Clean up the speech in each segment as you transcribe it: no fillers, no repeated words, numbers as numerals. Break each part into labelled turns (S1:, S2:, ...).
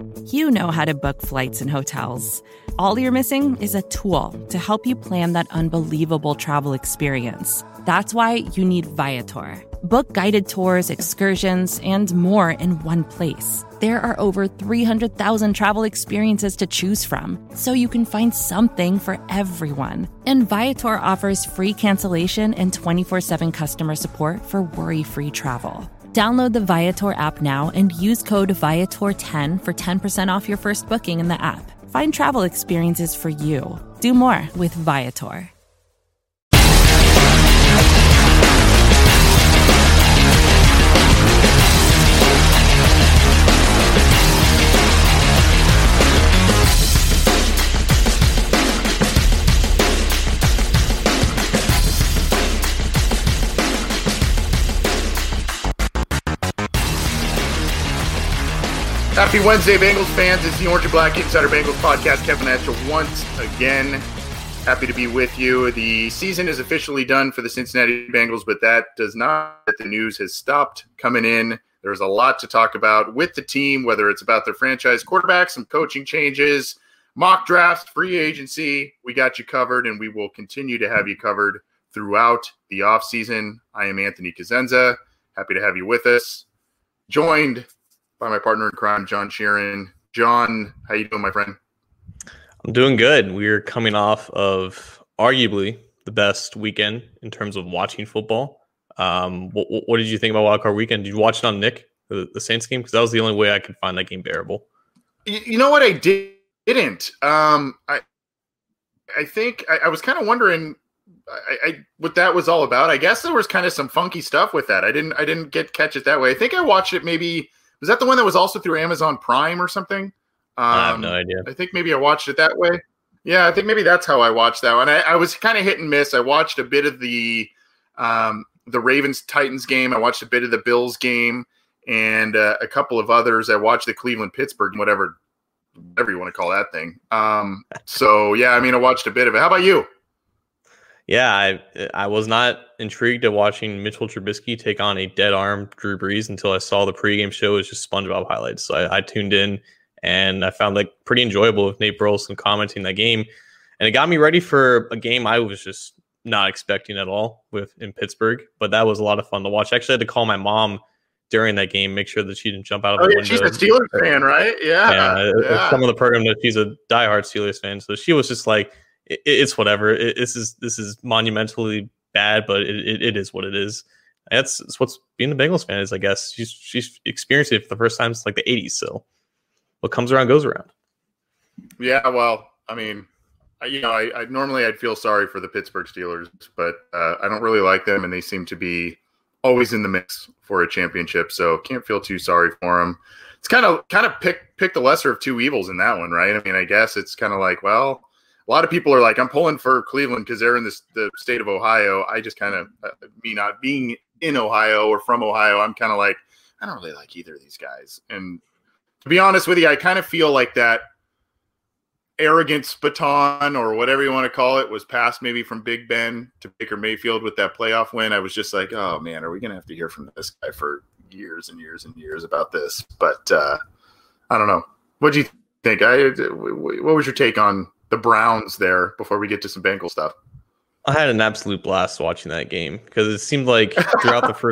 S1: You know how to book flights and hotels. All you're missing is a tool to help you plan that unbelievable travel experience. That's why you need Viator. Book guided tours, excursions, and more in one place. There are over 300,000 travel experiences to choose from, so you can find something for everyone. And Viator offers free cancellation and 24/7 customer support for worry-free travel. Download the Viator app now and use code Viator10 for 10% off your first booking in the app. Find travel experiences for you. Do more with Viator.
S2: Happy Wednesday, Bengals fans. It's the Orange and Black Insider Bengals podcast. Kevin Atchell once again. Happy to be with you. The season is officially done for the Cincinnati Bengals, but that does not mean the news has stopped coming in. There's a lot to talk about with the team, whether it's about their franchise quarterback, some coaching changes, mock drafts, free agency. We got you covered, and we will continue to have you covered throughout the offseason. I am Anthony Cosenza. Happy to have you with us. Joined by my partner in crime, John Sheeran. John, how you doing, my friend?
S3: I'm doing good. We're coming off of arguably the best weekend in terms of watching football. What did you think about Wildcard Weekend? Did you watch it on Nick, the Saints game? Because that was the only way I could find that game bearable.
S2: You know what? I didn't. I think I was kind of wondering what that was all about. I guess there was kind of some funky stuff with that. I didn't catch it that way. I think I watched it maybe. Was that the one that was also through Amazon Prime or something?
S3: I have no idea.
S2: I think maybe I watched it that way. Yeah, I think maybe that's how I watched that one. I was kind of hit and miss. I watched a bit of the Ravens-Titans game. I watched a bit of the Bills game and a couple of others. I watched the Cleveland-Pittsburgh, whatever you want to call that thing. So, yeah, I mean, I watched a bit of it. How about you?
S3: Yeah, I was not intrigued at watching Mitchell Trubisky take on a dead-arm Drew Brees until I saw the pregame show. It was just SpongeBob highlights. So I tuned in, and I found like pretty enjoyable with Nate Burleson commenting that game. And it got me ready for a game I was just not expecting at all in Pittsburgh. But that was a lot of fun to watch. I actually had to call my mom during that game, make sure that she didn't jump out of the window.
S2: She's a Steelers fan, right? Yeah.
S3: Some of the program that she's a diehard Steelers fan. So she was just like, it's whatever. This is monumentally bad, but it is what it is. It's what's being a Bengals fan is, I guess. She's experienced it for the first time since like the 80s. So what comes around goes around.
S2: Yeah, well, I mean, I normally I'd feel sorry for the Pittsburgh Steelers, but I don't really like them, and they seem to be always in the mix for a championship. So can't feel too sorry for them. It's kind of pick the lesser of two evils in that one, right? I mean, I guess it's kind of like, well, a lot of people are like, I'm pulling for Cleveland because they're in the state of Ohio. I just kind of, me not being in Ohio or from Ohio, I'm kind of like, I don't really like either of these guys. And to be honest with you, I kind of feel like that arrogance baton or whatever you want to call it was passed maybe from Big Ben to Baker Mayfield with that playoff win. I was just like, oh man, are we going to have to hear from this guy for years and years and years about this? But I don't know. What do you think? What was your take on the Browns there before we get to some Bengal stuff?
S3: I had an absolute blast watching that game because it seemed like throughout the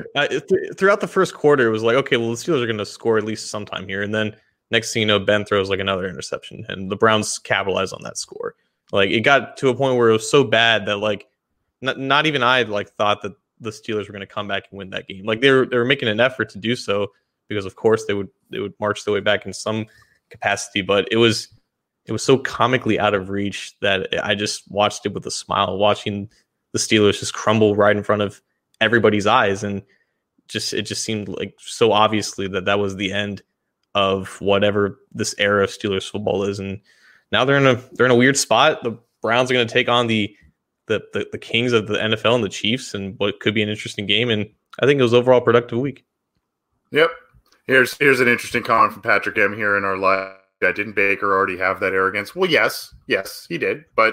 S3: first quarter, it was like, okay, well, the Steelers are going to score at least sometime here. And then next thing you know, Ben throws like another interception and the Browns capitalize on that score. Like it got to a point where it was so bad that like not even I like thought that the Steelers were going to come back and win that game. Like they were making an effort to do so because of course they would march their way back in some capacity, but it was so comically out of reach that I just watched it with a smile, watching the Steelers just crumble right in front of everybody's eyes. And it just seemed like so obviously that was the end of whatever this era of Steelers football is. And now they're in a weird spot. The Browns are going to take on the kings of the NFL and the Chiefs and what could be an interesting game. And I think it was overall a productive week.
S2: Yep. Here's an interesting comment from Patrick M here in our live. Didn't Baker already have that arrogance? Well, yes, he did. But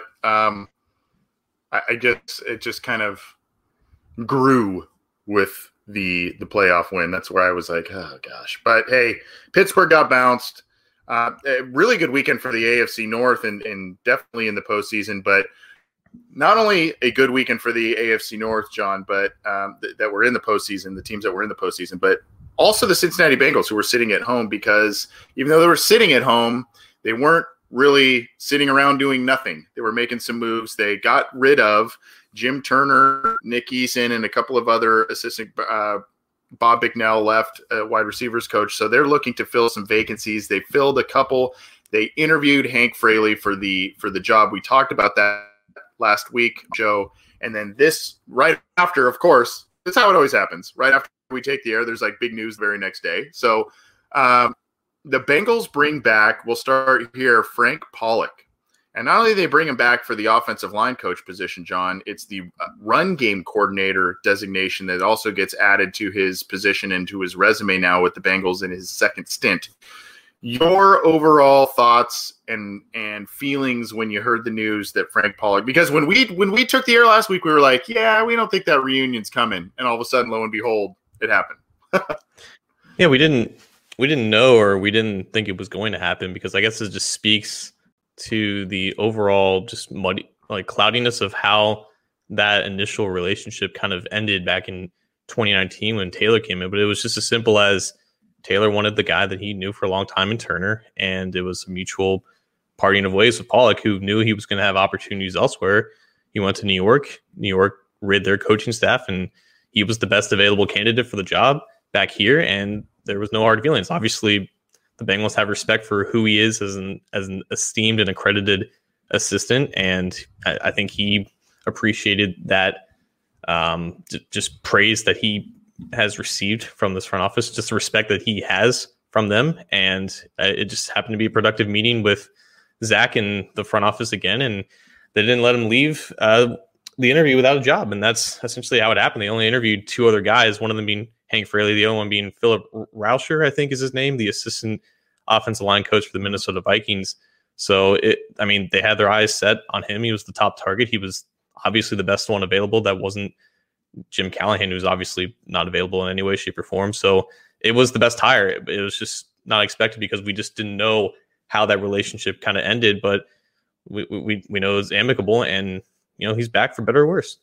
S2: it just kind of grew with the playoff win. That's where I was like, oh gosh. But hey, Pittsburgh got bounced. A really good weekend for the AFC North and definitely in the postseason, but not only a good weekend for the AFC North, John, but that were in the postseason, the teams that were in the postseason, but also the Cincinnati Bengals, who were sitting at home, because even though they were sitting at home, they weren't really sitting around doing nothing. They were making some moves. They got rid of Jim Turner, Nick Eason, and a couple of other assistant. Bob Bicknell left, wide receivers coach, so they're looking to fill some vacancies. They filled a couple. They interviewed Hank Fraley for the job. We talked about that last week, Joe. And then this right after, of course, that's how it always happens. Right after we take the air, there's like big news the very next day. So the Bengals bring back, we'll start here, Frank Pollock. And not only do they bring him back for the offensive line coach position, John, it's the run game coordinator designation that also gets added to his position and to his resume now with the Bengals in his second stint. Your overall thoughts and feelings when you heard the news that Frank Pollock, because when we took the air last week, we were like, yeah, we don't think that reunion's coming. And all of a sudden, lo and behold, it happened.
S3: Yeah, we didn't know, or we didn't think it was going to happen, because I guess it just speaks to the overall just muddy, like cloudiness of how that initial relationship kind of ended back in 2019 when Taylor came in. But it was just as simple as Taylor wanted the guy that he knew for a long time in Turner, and it was a mutual parting of ways with Pollock, who knew he was going to have opportunities elsewhere. He went to New York. New York rid their coaching staff, and he was the best available candidate for the job back here, and there was no hard feelings. Obviously, the Bengals have respect for who he is as an esteemed and accredited assistant, and I think he appreciated that just praise that he has received from this front office, just the respect that he has from them. And it just happened to be a productive meeting with Zach and the front office again, and they didn't let him leave the interview without a job. And that's essentially how it happened. They only interviewed two other guys, one of them being Hank Fraley, the other one being Philip Rauscher, I think is his name, the assistant offensive line coach for the Minnesota Vikings. So, they had their eyes set on him. He was the top target. He was obviously the best one available. That wasn't Jim Callahan, who's obviously not available in any way, shape, or form. So it was the best hire. It was just not expected because we just didn't know how that relationship kind of ended. But we know it's amicable, and he's back for better or worse.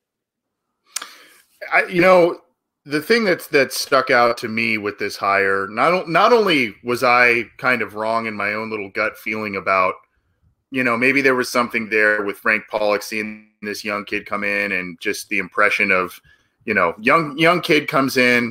S2: The thing that stuck out to me with this hire, not only was I kind of wrong in my own little gut feeling about, maybe there was something there with Frank Pollock seeing this young kid come in and just the impression of, young kid comes in.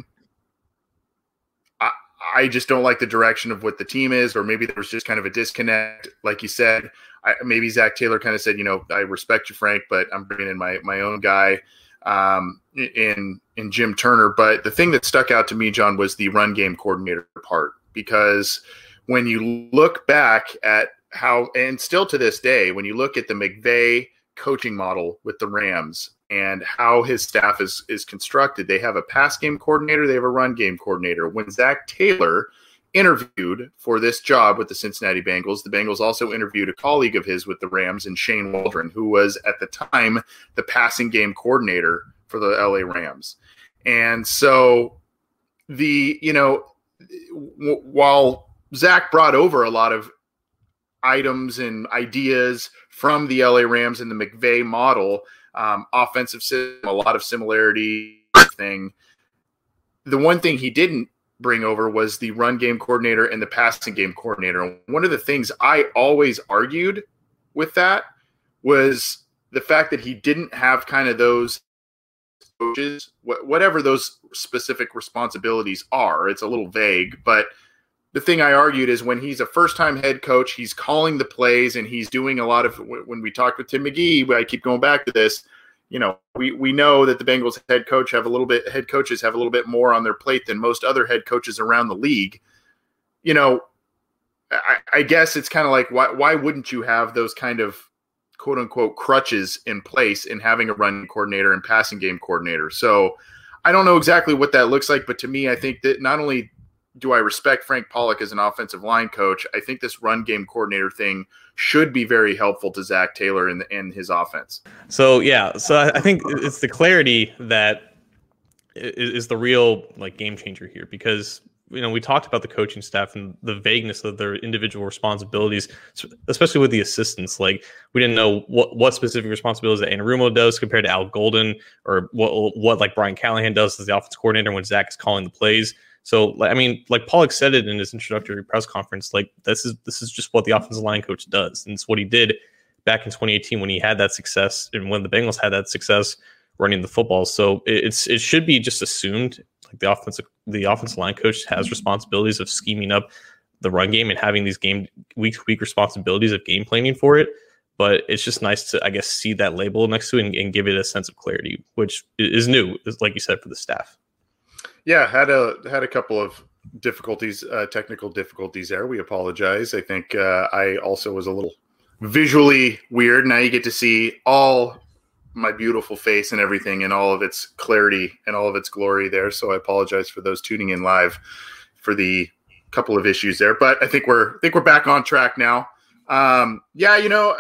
S2: I just don't like the direction of what the team is, or maybe there was just kind of a disconnect. Like you said, maybe Zach Taylor kind of said, I respect you, Frank, but I'm bringing in my own guy. In Jim Turner. But the thing that stuck out to me, John, was the run game coordinator part, because when you look back at how, and still to this day, when you look at the McVay coaching model with the Rams and how his staff is constructed, they have a pass game coordinator, they have a run game coordinator. When Zach Taylor interviewed for this job with the Cincinnati Bengals, the Bengals also interviewed a colleague of his with the Rams, and Shane Waldron, who was at the time the passing game coordinator for the LA Rams. And so while Zach brought over a lot of items and ideas from the LA Rams and the McVay model, offensive system, a lot of similarity thing. The one thing he didn't bring over was the run game coordinator and the passing game coordinator. One of the things I always argued with that was the fact that he didn't have kind of those coaches, whatever those specific responsibilities are. It's a little vague, but the thing I argued is when he's a first-time head coach, he's calling the plays and he's doing a lot of, when we talked with Tim McGee, I keep going back to this, we know that the Bengals head coaches have a little bit more on their plate than most other head coaches around the league. I guess it's kind of like, why wouldn't you have those kind of quote unquote crutches in place in having a run coordinator and passing game coordinator? So I don't know exactly what that looks like, but to me, I think that not only do I respect Frank Pollock as an offensive line coach, I think this run game coordinator thing should be very helpful to Zach Taylor and his offense.
S3: So I think it's the clarity that is the real game changer here, because we talked about the coaching staff and the vagueness of their individual responsibilities, especially with the assistants. Like, we didn't know what specific responsibilities that Anarumo does compared to Al Golden, or what like Brian Callahan does as the offense coordinator when Zach is calling the plays. So, I mean, like Pollock said it in his introductory press conference, like this is just what the offensive line coach does. And it's what he did back in 2018 when he had that success and when the Bengals had that success running the football. So it should be just assumed like the offensive line coach has responsibilities of scheming up the run game and having these week to week responsibilities of game planning for it. But it's just nice to, I guess, see that label next to it and give it a sense of clarity, which is new, like you said, for the staff.
S2: Yeah, had a couple of difficulties, technical difficulties there. We apologize. I think I also was a little visually weird. Now you get to see all my beautiful face and everything in all of its clarity and all of its glory there. So I apologize for those tuning in live for the couple of issues there. But I think we're back on track now. Yeah,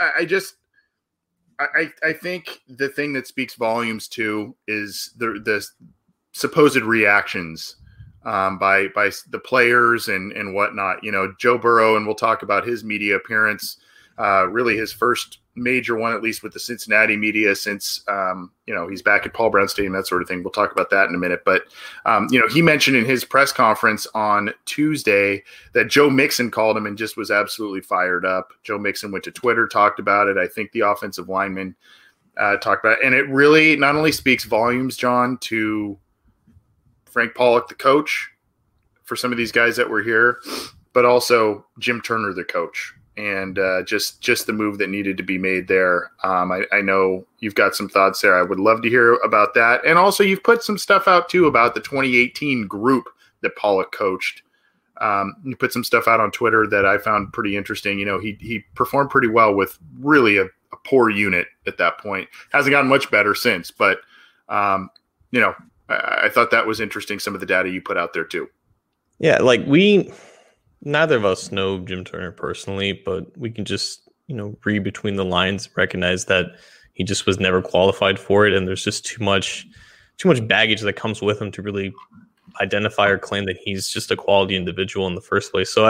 S2: I think the thing that speaks volumes too is the supposed reactions by the players and whatnot. Joe Burrow, and we'll talk about his media appearance, really his first major one, at least with the Cincinnati media since, he's back at Paul Brown Stadium, that sort of thing. We'll talk about that in a minute. But, he mentioned in his press conference on Tuesday that Joe Mixon called him and just was absolutely fired up. Joe Mixon went to Twitter, talked about it. I think the offensive lineman talked about it. And it really not only speaks volumes, John, to Frank Pollock, the coach, for some of these guys that were here, but also Jim Turner, the coach. And just the move that needed to be made there. I know you've got some thoughts there. I would love to hear about that. And also you've put some stuff out too about the 2018 group that Pollock coached. You put some stuff out on Twitter that I found pretty interesting. He performed pretty well with really a poor unit at that point. Hasn't gotten much better since, but I thought that was interesting, some of the data you put out there too.
S3: Yeah, like neither of us know Jim Turner personally, but we can just, read between the lines, recognize that he just was never qualified for it. And there's just too much baggage that comes with him to really identify or claim that he's just a quality individual in the first place. So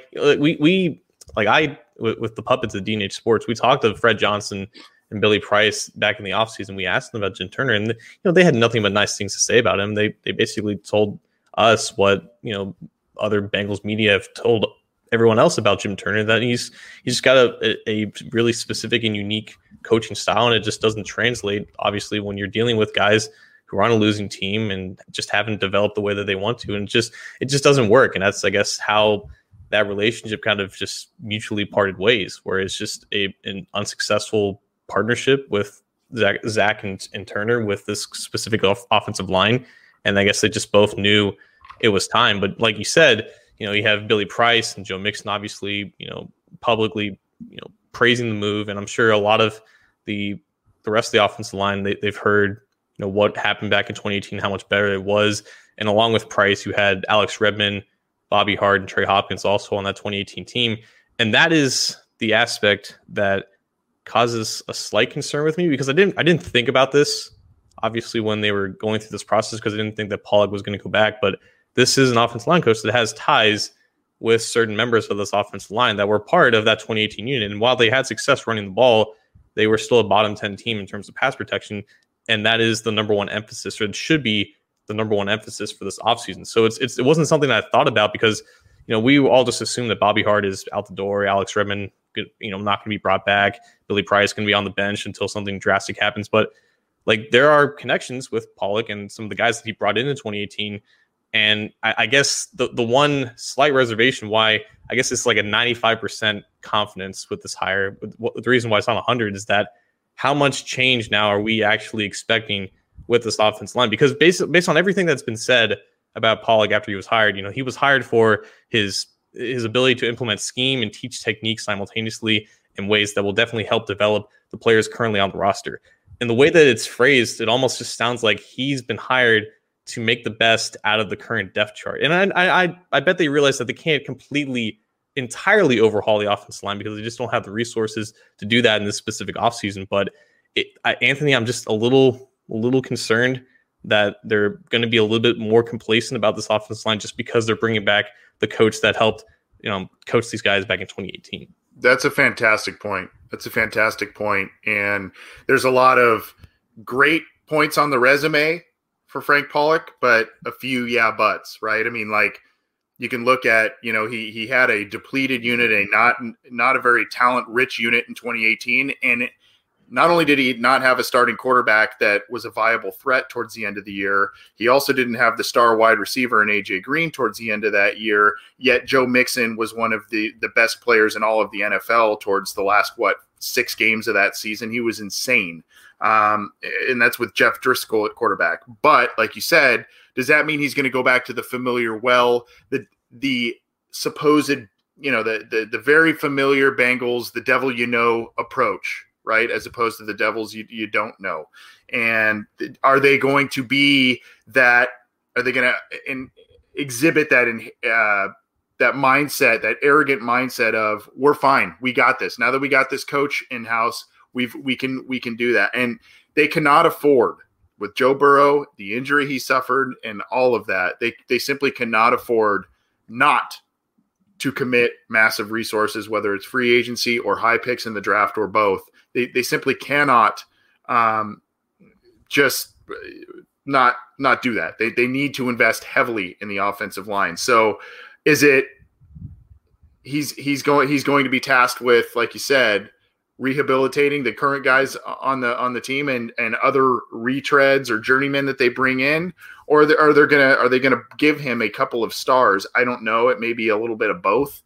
S3: with the puppets at D&H Sports, we talked to Fred Johnson and Billy Price back in the offseason. We asked them about Jim Turner, and they had nothing but nice things to say about him. They basically told us what, other Bengals media have told everyone else about Jim Turner, that he's just got a really specific and unique coaching style, and it just doesn't translate, obviously, when you're dealing with guys who are on a losing team and just haven't developed the way that they want to, and it just doesn't work. And that's, I guess, how that relationship kind of just mutually parted ways, where it's just an unsuccessful partnership with Zach and Turner with this specific offensive line. And I guess they just both knew it was time. But like you said, you have Billy Price and Joe Mixon, obviously, publicly, praising the move. And I'm sure a lot of the rest of the offensive line, they've heard, what happened back in 2018, how much better it was. And along with Price, you had Alex Redmond, Bobby Hart, and Trey Hopkins also on that 2018 team. And that is the aspect that causes a slight concern with me, because I didn't think about this, obviously, when they were going through this process, because I didn't think that Pollock was going to go back. But this is an offensive line coach that has ties with certain members of this offensive line that were part of that 2018 unit. And while they had success running the ball, they were still a bottom 10 team in terms of pass protection. And that is the number one emphasis, or it should be the number one emphasis for this offseason. So it wasn't something that I thought about, because, we all just assume that Bobby Hart is out the door, Alex Redmond, not going to be brought back, Billy Price going to be on the bench until something drastic happens. But there are connections with Pollock and some of the guys that he brought in 2018. And I guess the one slight reservation why I guess it's like a 95% confidence with this hire, the reason why it's not 100 is that how much change now are we actually expecting with this offensive line? Because based on everything that's been said about Pollock after he was hired, he was hired for his ability to implement scheme and teach technique simultaneously in ways that will definitely help develop the players currently on the roster. And the way that it's phrased, it almost just sounds like he's been hired to make the best out of the current depth chart. And I bet they realize that they can't entirely overhaul the offensive line, because they just don't have the resources to do that in this specific offseason. But Anthony, I'm just a little concerned that they're going to be a little bit more complacent about this offensive line just because they're bringing back the coach that helped, coach these guys back in 2018.
S2: That's a fantastic point. And there's a lot of great points on the resume for Frank Pollock, but a few buts, right? I mean, like, you can look at, he had a depleted unit, not a very talent-rich unit in 2018, and not only did he not have a starting quarterback that was a viable threat towards the end of the year, he also didn't have the star wide receiver in A.J. Green towards the end of that year, yet Joe Mixon was one of the best players in all of the NFL towards the last, 6 games of that season. He was insane. And that's with Jeff Driscoll at quarterback. But like you said, does that mean he's going to go back to the familiar the supposed, the very familiar Bengals, the devil approach, right? As opposed to the devils you don't know. And are they going to be that? Are they going to exhibit that that mindset, that arrogant mindset of, we're fine, we got this. Now that we got this coach in house, we can do that. And they cannot afford, with Joe Burrow, the injury he suffered, and all of that, they simply cannot afford not to commit massive resources, whether it's free agency or high picks in the draft or both. They simply cannot just not do that. They need to invest heavily in the offensive line. So is it he's going to be tasked with, like you said, rehabilitating the current guys on the team and other retreads or journeymen that they bring in, or are they gonna give him a couple of stars? I don't know. It may be a little bit of both,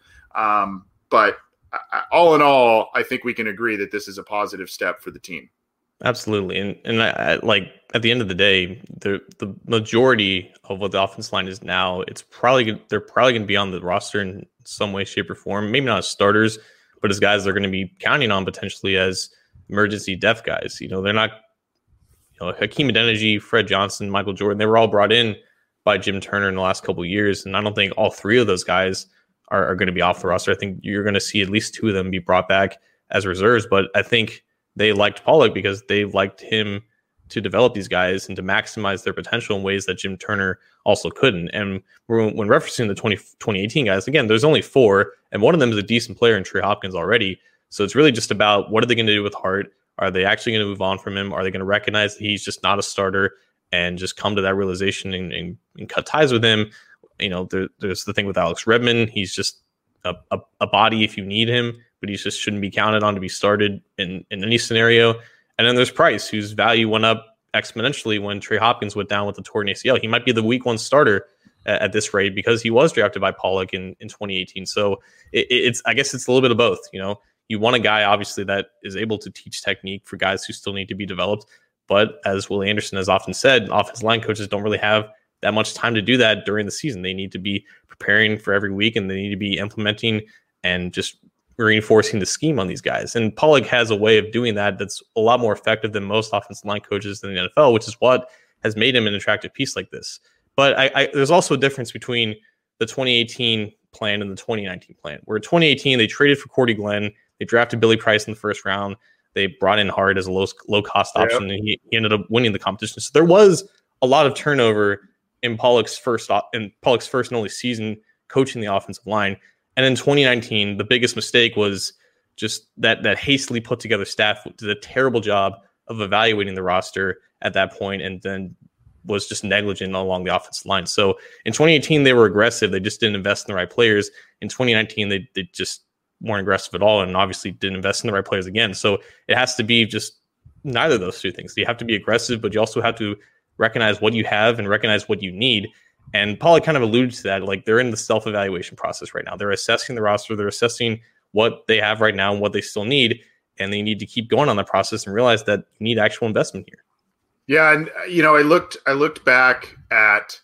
S2: but all in all, I think we can agree that this is a positive step for the team.
S3: Absolutely, and I like, at the end of the day, the majority of what the offensive line is now, they're probably going to be on the roster in some way, shape, or form. Maybe not as starters, but as guys they're going to be counting on potentially as emergency depth guys. They're not, Hakeem Adeniji, Fred Johnson, Michael Jordan, they were all brought in by Jim Turner in the last couple of years. And I don't think all 3 of those guys are going to be off the roster. I think you're going to see at least 2 of them be brought back as reserves. But I think they liked Pollock because they liked him to develop these guys and to maximize their potential in ways that Jim Turner also couldn't. And when referencing the 2018 guys, again, there's only 4, and one of them is a decent player in Trey Hopkins already. So it's really just about, what are they going to do with Hart? Are they actually going to move on from him? Are they going to recognize that he's just not a starter and just come to that realization and cut ties with him? There's the thing with Alex Redmond. He's just a body if you need him, but he just shouldn't be counted on to be started in any scenario. And then there's Price, whose value went up exponentially when Trey Hopkins went down with the torn ACL. He might be the week 1 starter at this rate because he was drafted by Pollock in 2018. So I guess it's a little bit of both. You want a guy, obviously, that is able to teach technique for guys who still need to be developed. But as Willie Anderson has often said, offensive line coaches don't really have that much time to do that during the season. They need to be preparing for every week, and they need to be implementing and just reinforcing the scheme on these guys. And Pollock has a way of doing that that's a lot more effective than most offensive line coaches in the NFL, which is what has made him an attractive piece like this. But there's also a difference between the 2018 plan and the 2019 plan, where in 2018, they traded for Cordy Glenn. They drafted Billy Price in the first round. They brought in Hart as a low-cost option, and he ended up winning the competition. So there was a lot of turnover in Pollock's first and only season coaching the offensive line. And in 2019, the biggest mistake was just that hastily put together staff did a terrible job of evaluating the roster at that point, and then was just negligent along the offensive line. So in 2018, they were aggressive. They just didn't invest in the right players. In 2019, they just weren't aggressive at all, and obviously didn't invest in the right players again. So it has to be just neither of those 2 things. You have to be aggressive, but you also have to recognize what you have and recognize what you need. And Pollock kind of alluded to that. Like, they're in the self-evaluation process right now. They're assessing the roster. They're assessing what they have right now and what they still need. And they need to keep going on that process and realize that you need actual investment here.
S2: Yeah. And, I looked back at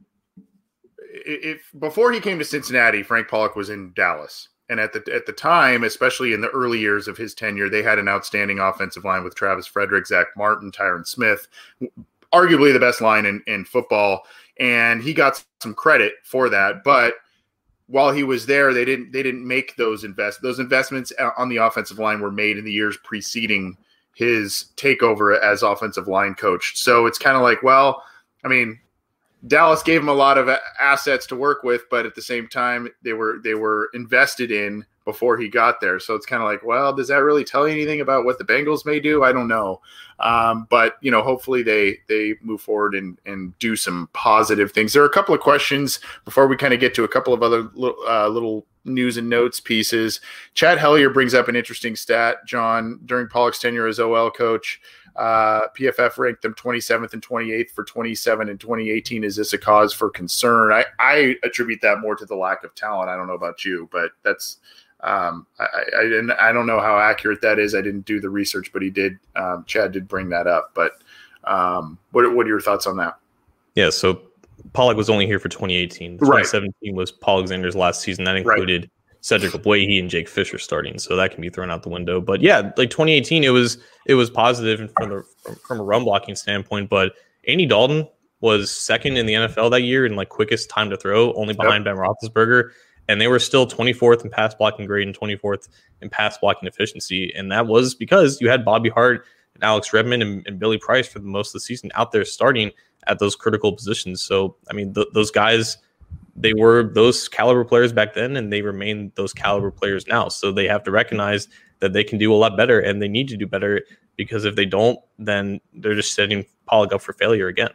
S2: before he came to Cincinnati, Frank Pollock was in Dallas. And at the time, especially in the early years of his tenure, they had an outstanding offensive line with Travis Frederick, Zach Martin, Tyron Smith, arguably the best line in football. And he got some credit for that. But while he was there, they didn't make those investments on the offensive line were made in the years preceding his takeover as offensive line coach. So it's kind of like, well, I mean, Dallas gave him a lot of assets to work with, but at the same time, they were invested in before he got there. So it's kind of like, well, does that really tell you anything about what the Bengals may do? I don't know. But, hopefully they move forward and do some positive things. There are a couple of questions before we kind of get to a couple of other little news and notes pieces. Chad Hellier brings up an interesting stat, John. During Pollock's tenure as OL coach, PFF ranked them 27th and 28th for 27 and 2018. Is this a cause for concern? I attribute that more to the lack of talent. I don't know about you, but that's I don't know how accurate that is. I didn't do the research, but he did. Chad did bring that up. But what are your thoughts on that?
S3: Yeah, so Pollock was only here for 2018. 2017 was Paul Alexander's last season. That included Cedric Ogbuehi and Jake Fisher starting, so that can be thrown out the window. But yeah, like 2018, it was positive from a run blocking standpoint. But Andy Dalton was second in the NFL that year in like quickest time to throw, only behind Ben Roethlisberger, and they were still 24th in pass blocking grade and 24th in pass blocking efficiency. And that was because you had Bobby Hart and Alex Redmond and Billy Price for the most of the season out there starting at those critical positions. So, I mean, those guys, they were those caliber players back then, and they remain those caliber players now. So they have to recognize that they can do a lot better, and they need to do better, because if they don't, then they're just setting Pollock up for failure again.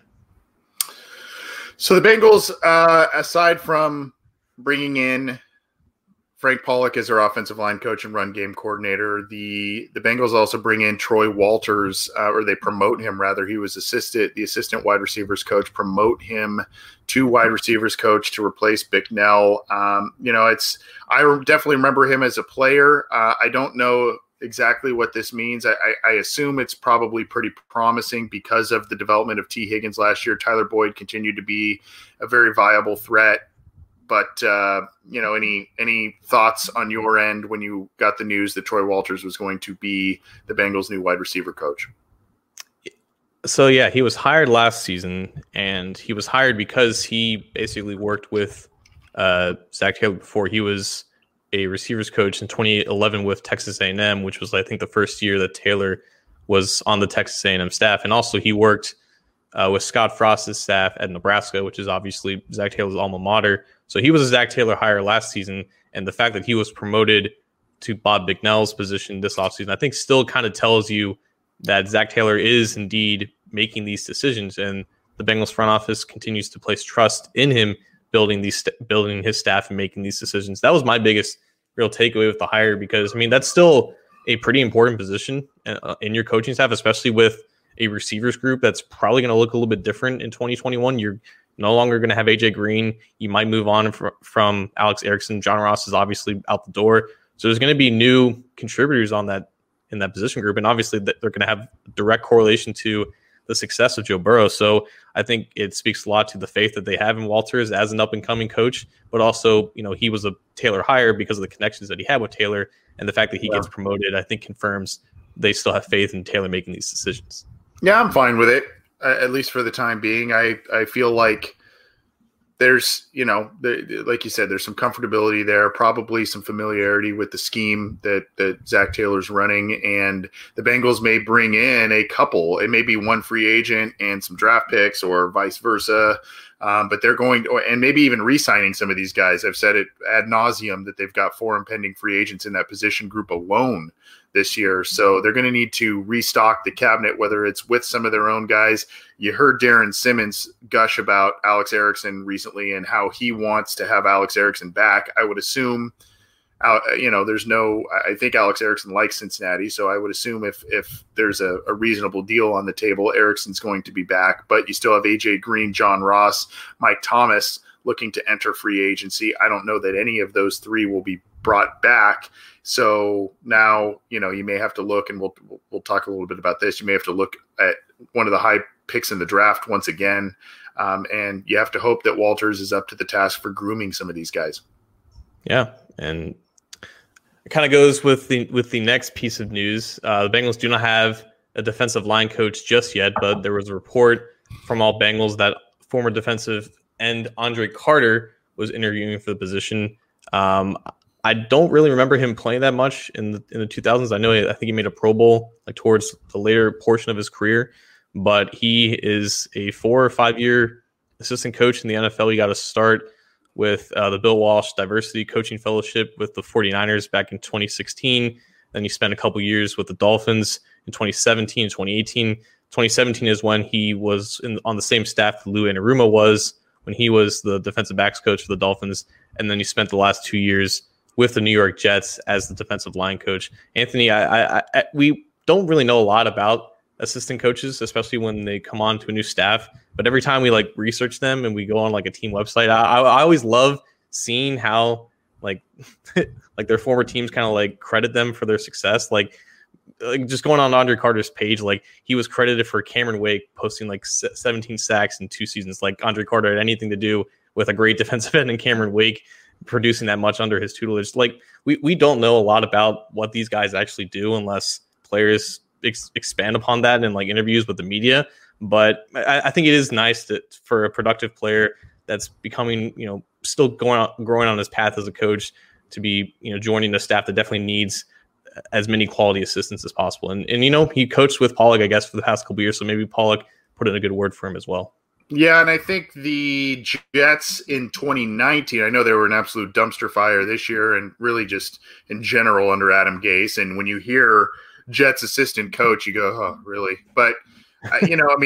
S2: So the Bengals, aside from bringing in Frank Pollock as their offensive line coach and run game coordinator, the Bengals also bring in Troy Walters, or they promote him rather. He was the assistant wide receivers coach, promote him to wide receivers coach to replace Bicknell. I definitely remember him as a player. I don't know exactly what this means. I assume it's probably pretty promising because of the development of T. Higgins last year. Tyler Boyd continued to be a very viable threat. But, any thoughts on your end when you got the news that Troy Walters was going to be the Bengals' new wide receiver coach?
S3: So, yeah, he was hired last season, and he was hired because he basically worked with Zach Taylor before. He was a receivers coach in 2011 with Texas A&M, which was, I think, the first year that Taylor was on the Texas A&M staff. And also he worked with Scott Frost's staff at Nebraska, which is obviously Zach Taylor's alma mater. So he was a Zach Taylor hire last season, and the fact that he was promoted to Bob Bicknell's position this offseason, I think still kind of tells you that Zach Taylor is indeed making these decisions, and the Bengals front office continues to place trust in him building his staff and making these decisions. That was my biggest real takeaway with the hire, because, I mean, that's still a pretty important position in your coaching staff, especially with a receivers group that's probably going to look a little bit different in 2021. You're no longer going to have AJ Green. You might move on from Alex Erickson. John Ross is obviously out the door. So there's going to be new contributors in that position group. And obviously they're going to have direct correlation to the success of Joe Burrow. So I think it speaks a lot to the faith that they have in Walters as an up and coming coach, but also, he was a Taylor hire because of the connections that he had with Taylor, and the fact that he gets promoted, I think confirms they still have faith in Taylor making these decisions.
S2: Yeah, I'm fine with it. At least for the time being. I feel like there's, like you said, there's some comfortability there, probably some familiarity with the scheme that Zach Taylor's running, and the Bengals may bring in a couple. It may be one free agent and some draft picks or vice versa, but they're going to, and maybe even re-signing some of these guys. I've said it ad nauseum that they've got 4 impending free agents in that position group alone this year. So they're going to need to restock the cabinet, whether it's with some of their own guys. You heard Darren Simmons gush about Alex Erickson recently and how he wants to have Alex Erickson back. I would assume, I think Alex Erickson likes Cincinnati. So I would assume if there's a reasonable deal on the table, Erickson's going to be back, but you still have AJ Green, John Ross, Mike Thomas looking to enter free agency. I don't know that any of those 3 will be brought back. So now, you may have to look, and we'll talk a little bit about this. You may have to look at one of the high picks in the draft once again. And you have to hope that Walters is up to the task for grooming some of these guys. Yeah.
S3: And it kind of goes with the next piece of news. The Bengals do not have a defensive line coach just yet, but there was a report from All Bengals that former defensive end Andre Carter was interviewing for the position. I don't really remember him playing that much in the 2000s. I think he made a Pro Bowl towards the later portion of his career, but he is a 4 or 5 year assistant coach in the NFL. He got to start with the Bill Walsh Diversity Coaching Fellowship with the 49ers back in 2016. Then he spent a couple years with the Dolphins in 2017 and 2018. 2017 is when he was on the same staff that Lou Anarumo was when he was the defensive backs coach for the Dolphins. And then he spent the last 2 years with the New York Jets as the defensive line coach. Anthony, we don't really know a lot about assistant coaches, especially when they come on to a new staff. But every time we research them and we go on a team website, I always love seeing how their former teams kind of credit them for their success. Just going on Andre Carter's page, he was credited for Cameron Wake posting 17 sacks in 2 seasons. Andre Carter had anything to do with a great defensive end and Cameron Wake producing that much under his tutelage. We don't know a lot about what these guys actually do unless players expand upon that in interviews with the media. But I think it is nice for a productive player that's becoming, still growing on his path as a coach to be, joining a staff that definitely needs as many quality assistants as possible. And he coached with Pollock, I guess, for the past couple of years. So maybe Pollock put in a good word for him as well.
S2: Yeah, and I think the Jets in 2019, I know they were an absolute dumpster fire this year and really just in general under Adam Gase. And when you hear Jets assistant coach, you go, oh, really? But, I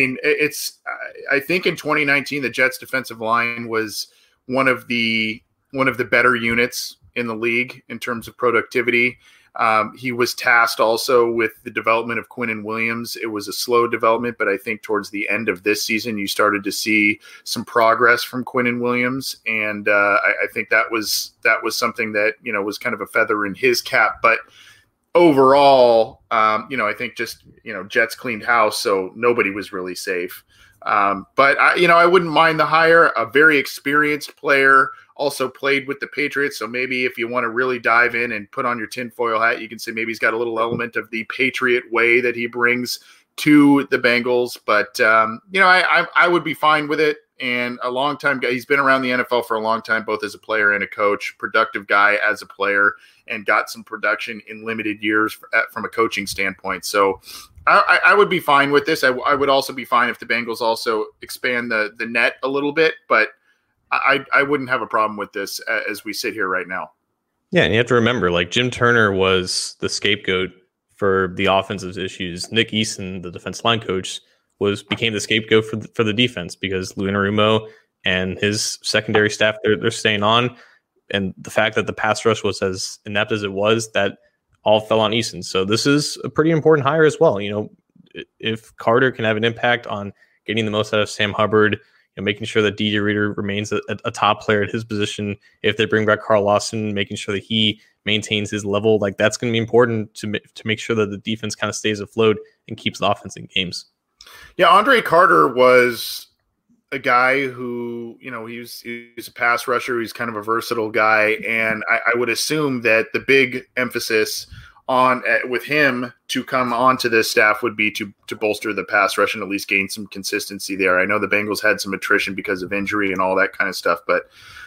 S2: think in 2019, the Jets defensive line was one of the better units in the league in terms of productivity. He was tasked also with the development of Quinnen Williams. It was a slow development, but I think towards the end of this season, you started to see some progress from Quinnen Williams. And I think that was something that, was kind of a feather in his cap. But overall, I think just, Jets cleaned house, so nobody was really safe. But I wouldn't mind the hire. A very experienced player, also played with the Patriots. So maybe if you want to really dive in and put on your tinfoil hat, you can say maybe he's got a little element of the Patriot way that he brings to the Bengals. But, I would be fine with it. And a long time guy, he's been around the NFL for a long time, both as a player and a coach, productive guy as a player, and got some production in limited years from a coaching standpoint. So I would be fine with this. I would also be fine if the Bengals also expand the net a little bit, but I wouldn't have a problem with this as we sit here right now.
S3: Yeah, and you have to remember, Jim Turner was the scapegoat for the offensive issues. Nick Eason, the defense line coach, became the scapegoat for the defense because Lou Anarumo and his secondary staff, they're staying on. And the fact that the pass rush was as inept as it was, that all fell on Eason. So this is a pretty important hire as well. If Carter can have an impact on getting the most out of Sam Hubbard, making sure that DJ Reader remains a top player at his position. If they bring back Carl Lawson, making sure that he maintains his level, that's going to be important to make sure that the defense kind of stays afloat and keeps the offense in games.
S2: Yeah, Andre Carter was a guy who, he's a pass rusher. He's kind of a versatile guy. And I would assume that the big emphasis with him to come onto this staff would be to bolster the pass rush and at least gain some consistency there. I know the Bengals had some attrition because of injury and all that kind of stuff, but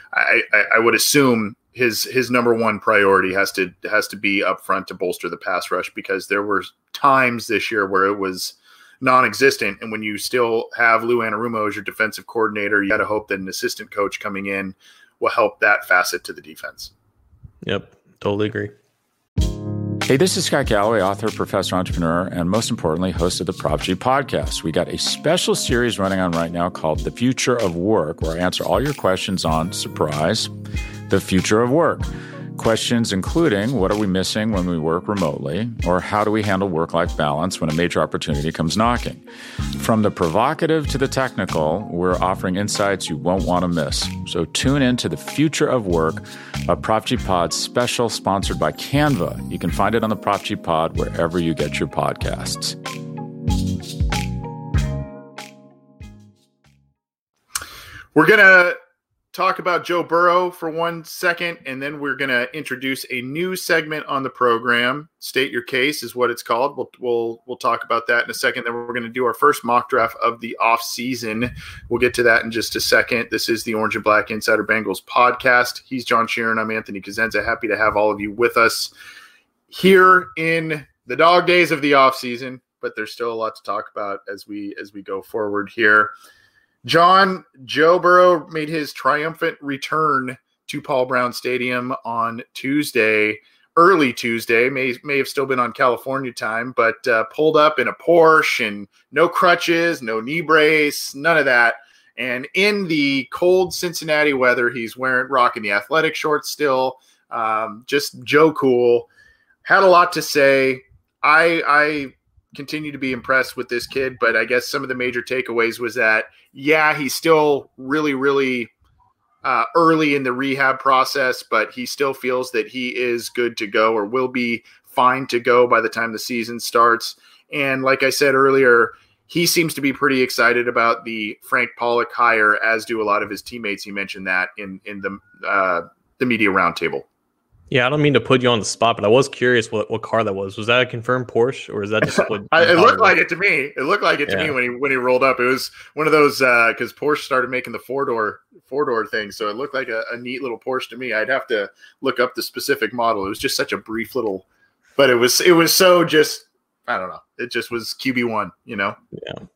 S2: I would assume his number one priority has to be up front to bolster the pass rush, because there were times this year where it was non-existent. And when you still have Lou Anarumo as your defensive coordinator, you got to hope that an assistant coach coming in will help that facet to the defense.
S3: Yep. Totally agree.
S4: Hey, this is Scott Galloway, author, professor, entrepreneur, and most importantly, host of the Prop G podcast. We got a special series running on right now called The Future of Work, where I answer all your questions on, surprise, the future of work. Questions including, what are we missing when we work remotely? Or how do we handle work-life balance when a major opportunity comes knocking? From the provocative to the technical, we're offering insights you won't want to miss. So tune in to The Future of Work, a Prop G Pod special sponsored by Canva. You can find it on the Prop G Pod wherever you get your podcasts.
S2: We're going to talk about Joe Burrow for 1 second, and then we're going to introduce a new segment on the program. State Your Case is what it's called. We'll talk about that in a second. Then we're going to do our first mock draft of the off season. We'll get to that in just a second. This is the Orange and Black Insider Bengals podcast. He's John Sheeran. I'm Anthony Cosenza. Happy to have all of you with us here in the dog days of the off season. but there's still a lot to talk about as we go forward here. John, Joe Burrow made his triumphant return to Paul Brown Stadium on Tuesday, early Tuesday, may have still been on California time, but pulled up in a Porsche and no crutches, no knee brace, none of that. And in the cold Cincinnati weather, he's rocking the athletic shorts still. Just Joe Cool. Had a lot to say. I continue to be impressed with this kid, but I guess some of the major takeaways was that, yeah, he's still really, really early in the rehab process, but he still feels that he is good to go or will be fine to go by the time the season starts. And like I said earlier, he seems to be pretty excited about the Frank Pollock hire, as do a lot of his teammates. He mentioned that in the media roundtable.
S3: Yeah, I don't mean to put you on the spot, but I was curious what car that was. Was that a confirmed Porsche, or is that just what
S2: it looked like it to me? It looked like it to me when he rolled up. It was one of those because Porsche started making the four door thing, so it looked like a neat little Porsche to me. I'd have to look up the specific model. It was just such a brief little, but it was so just, I don't know. It just was QB1, you know?
S3: Yeah.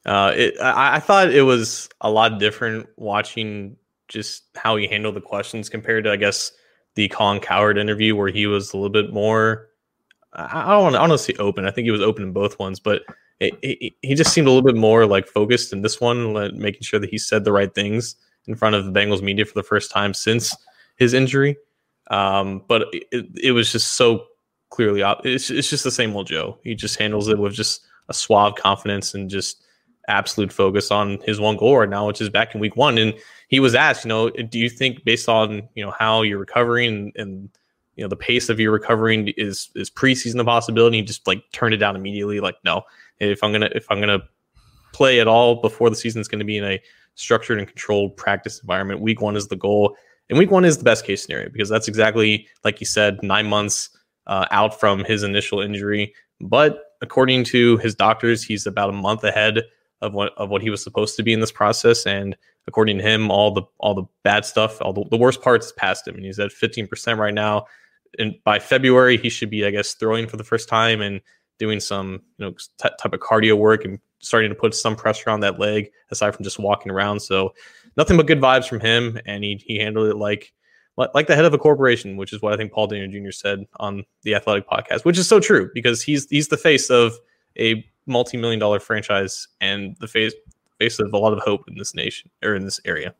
S3: I thought it was a lot different watching just how he handled the questions compared to, I guess, the Colin Cowherd interview where he was a little bit more, I don't want to say open. I think he was open in both ones, but he just seemed a little bit more like focused in this one, like making sure that he said the right things in front of the Bengals media for the first time since his injury. But it was just so clearly, it's just the same old Joe. He just handles it with just a suave confidence and just absolute focus on his one goal right now, which is back in week 1. And he was asked, do you think based on, how you're recovering and the pace of your recovering is preseason a possibility? He just like turned it down immediately. Like, no, if I'm going to play at all before the season, it's going to be in a structured and controlled practice environment. Week 1 is the goal. And week 1 is the best case scenario because that's exactly, like you said, 9 months out from his initial injury. But according to his doctors, he's about a month ahead of what he was supposed to be in this process. And according to him, all the bad stuff, all the worst parts is past him. And he's at 15% right now. And by February, he should be, I guess, throwing for the first time and doing some, type of cardio work and starting to put some pressure on that leg aside from just walking around. So nothing but good vibes from him. And he handled it like the head of a corporation, which is what I think Paul Daniel Jr. said on the Athletic podcast, which is so true because he's the face of a multi-million-dollar franchise and the face of a lot of hope in this nation or in this area.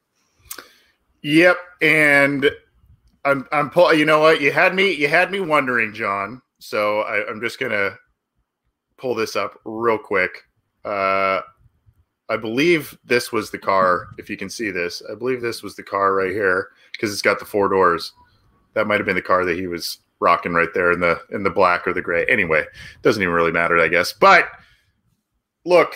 S2: Yep. And I'm you know what? You had me wondering, John. So I'm just going to pull this up real quick. I believe this was the car. If you can see this, I believe this was the car right here because it's got the 4 doors. That might've been the car that he was rocking right there in the black or the gray. Anyway, doesn't even really matter, I guess. But look,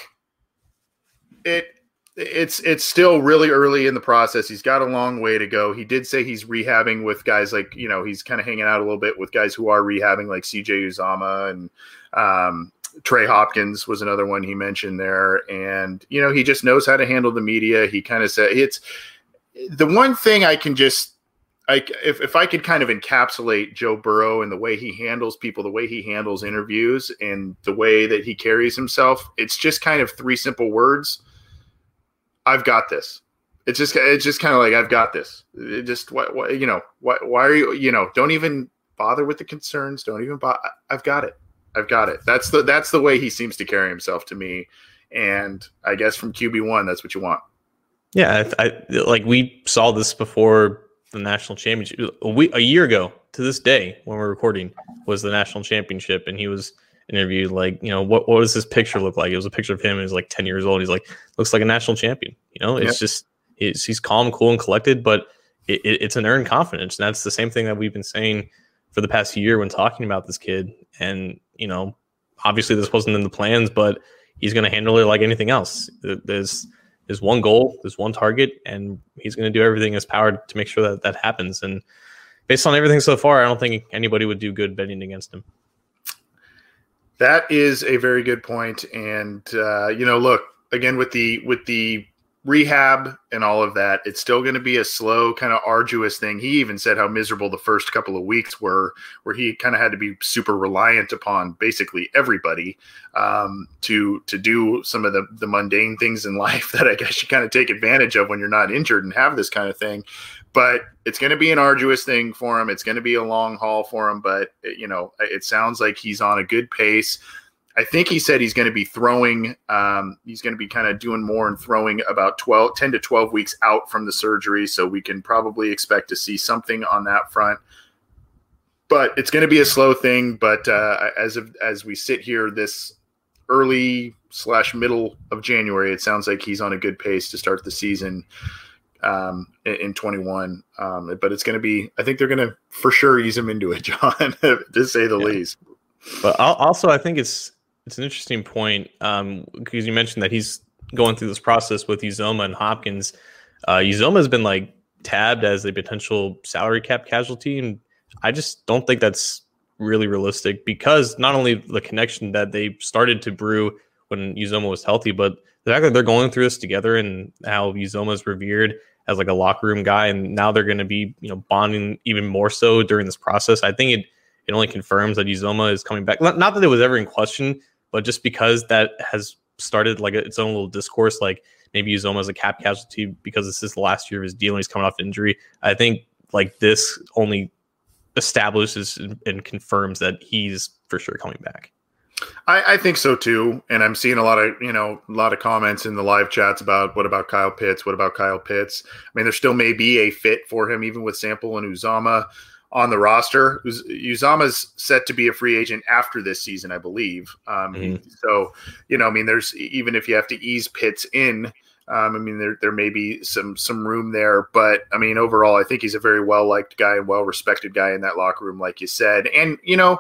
S2: it's still really early in the process. He's got a long way to go. He did say he's rehabbing with guys like, he's kind of hanging out a little bit with guys who are rehabbing like CJ Uzomah and Trey Hopkins was another one he mentioned there. And, he just knows how to handle the media. He kind of said it's the one thing I can just, if I could kind of encapsulate Joe Burrow and the way he handles people, the way he handles interviews and the way that he carries himself, it's just kind of 3 simple words. I've got this. It's just kind of like, I've got this. It just, why are you, don't even bother with the concerns. Don't even bother. I've got it. I've got it. That's the way he seems to carry himself to me. And I guess from QB1, that's what you want.
S3: Yeah. Like we saw this before the national championship a year ago to this day when we're recording was the national championship. And he was interviewed like, what does this picture look like? It was a picture of him. He's like 10 years old. He's like, looks like a national champion. It's just, he's calm, cool, and collected, but it's an earned confidence. And that's the same thing that we've been saying for the past year when talking about this kid. And, obviously this wasn't in the plans, but he's going to handle it like anything else. There's one goal, there's one target, and he's going to do everything in his power to make sure that happens. And based on everything so far, I don't think anybody would do good betting against him. That
S2: is a very good point. And, look, again, with the rehab and all of that. It's still going to be a slow, kind of arduous thing. He even said how miserable the first couple of weeks were, where he kind of had to be super reliant upon basically everybody to do some of the mundane things in life that I guess you kind of take advantage of when you're not injured and have this kind of thing. But it's going to be an arduous thing for him. It's going to be a long haul for him. But, it sounds like he's on a good pace. I think he said he's going to be throwing. He's going to be kind of doing more and throwing about 10 to 12 weeks out from the surgery. So we can probably expect to see something on that front. But it's going to be a slow thing. But as we sit here this early/middle of January, it sounds like he's on a good pace to start the season in 21. But it's going to be, I think they're going to for sure ease him into it, John, to say the least.
S3: But also, I think it's an interesting point because you mentioned that he's going through this process with Uzomah and Hopkins. Uzomah has been like tabbed as a potential salary cap casualty, and I just don't think that's really realistic because not only the connection that they started to brew when Uzomah was healthy, but the fact that they're going through this together and how Uzomah is revered as like a locker room guy, and now they're going to be bonding even more so during this process. I think it only confirms that Uzomah is coming back. Not that it was ever in question, but just because that has started like its own little discourse, like maybe Uzomah is a cap casualty because this is the last year of his deal and he's coming off injury. I think like this only establishes and confirms that he's for sure coming back.
S2: I think so too, and I'm seeing a lot of comments in the live chats about what about Kyle Pitts? What about Kyle Pitts? I mean, there still may be a fit for him even with Sample and Uzomah on the roster. Uzomah's set to be a free agent after this season, I believe. So, there's, even if you have to ease Pitts in, there may be some room there, but I mean, overall, I think he's a very well-liked guy and well-respected guy in that locker room, like you said. And,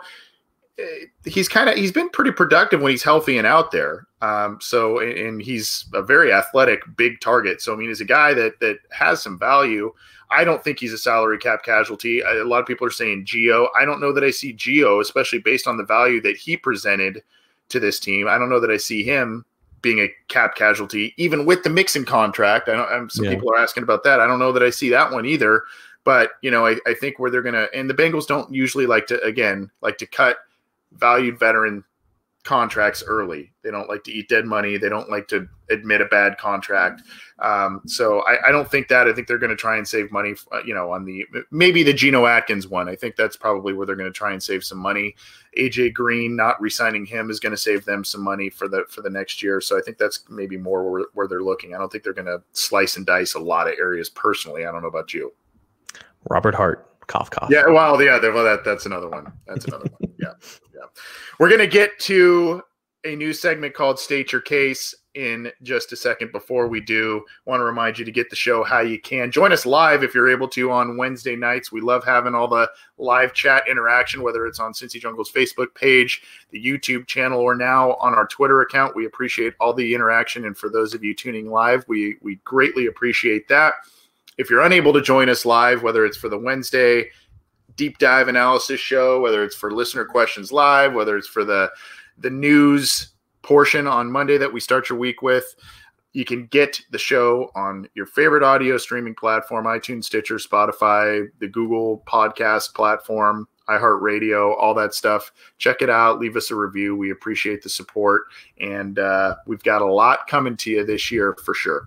S2: he's been pretty productive when he's healthy and out there. And he's a very athletic, big target. So, I mean, he's a guy that has some value. I don't think he's a salary cap casualty. A lot of people are saying Gio. I don't know that I see Gio, especially based on the value that he presented to this team. I don't know that I see him being a cap casualty, even with the Mixon contract. People are asking about that. I don't know that I see that one either. But, I think where they're going to – and the Bengals don't usually like to cut valued veteran contracts early. They don't like to eat dead money. They don't like to admit a bad contract. So I don't think that. I think they're going to try and save money, on maybe the Geno Atkins one. I think that's probably where they're going to try and save some money. AJ Green, not re-signing him is going to save them some money for the next year. So I think that's maybe more where they're looking. I don't think they're going to slice and dice a lot of areas personally. I don't know about you.
S3: Robert Hart, cough.
S2: Yeah, well, that's another one. That's another one. Yeah. We're going to get to a new segment called State Your Case in just a second. Before we do, I want to remind you to get the show how you can. Join us live if you're able to on Wednesday nights. We love having all the live chat interaction, whether it's on Cincy Jungle's Facebook page, the YouTube channel, or now on our Twitter account. We appreciate all the interaction. And for those of you tuning live, we greatly appreciate that. If you're unable to join us live, whether it's for the Wednesday deep dive analysis show, whether it's for listener questions live, whether it's for the news portion on Monday that we start your week with, you can get the show on your favorite audio streaming platform, iTunes, Stitcher, Spotify, the Google podcast platform, iHeartRadio, all that stuff. Check it out. Leave us a review. We appreciate the support. And we've got a lot coming to you this year for sure.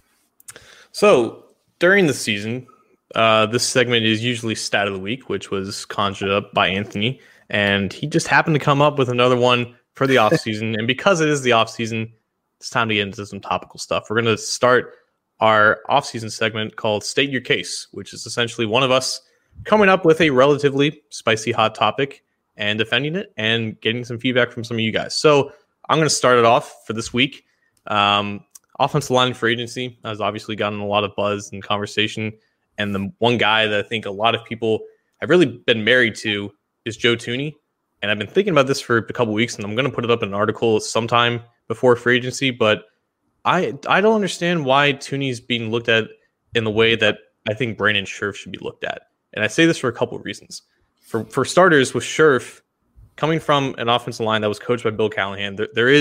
S3: So during the season, this segment is usually Stat of the Week, which was conjured up by Anthony, and he just happened to come up with another one for the offseason. And because it is the offseason, it's time to get into some topical stuff. We're going to start our offseason segment called State Your Case, which is essentially one of us coming up with a relatively spicy hot topic and defending it and getting some feedback from some of you guys. So I'm going to start it off for this week. Offensive line free agency has obviously gotten a lot of buzz and conversation. And the one guy that I think a lot of people have really been married to is Joe Thuney. And I've been thinking about this for a couple of weeks, and I'm going to put it up in an article sometime before free agency. But I don't understand why Thuney's being looked at in the way that I think Brandon Scherff should be looked at. And I say this for a couple of reasons. For starters, with Scherff, coming from an offensive line that was coached by Bill Callahan, there is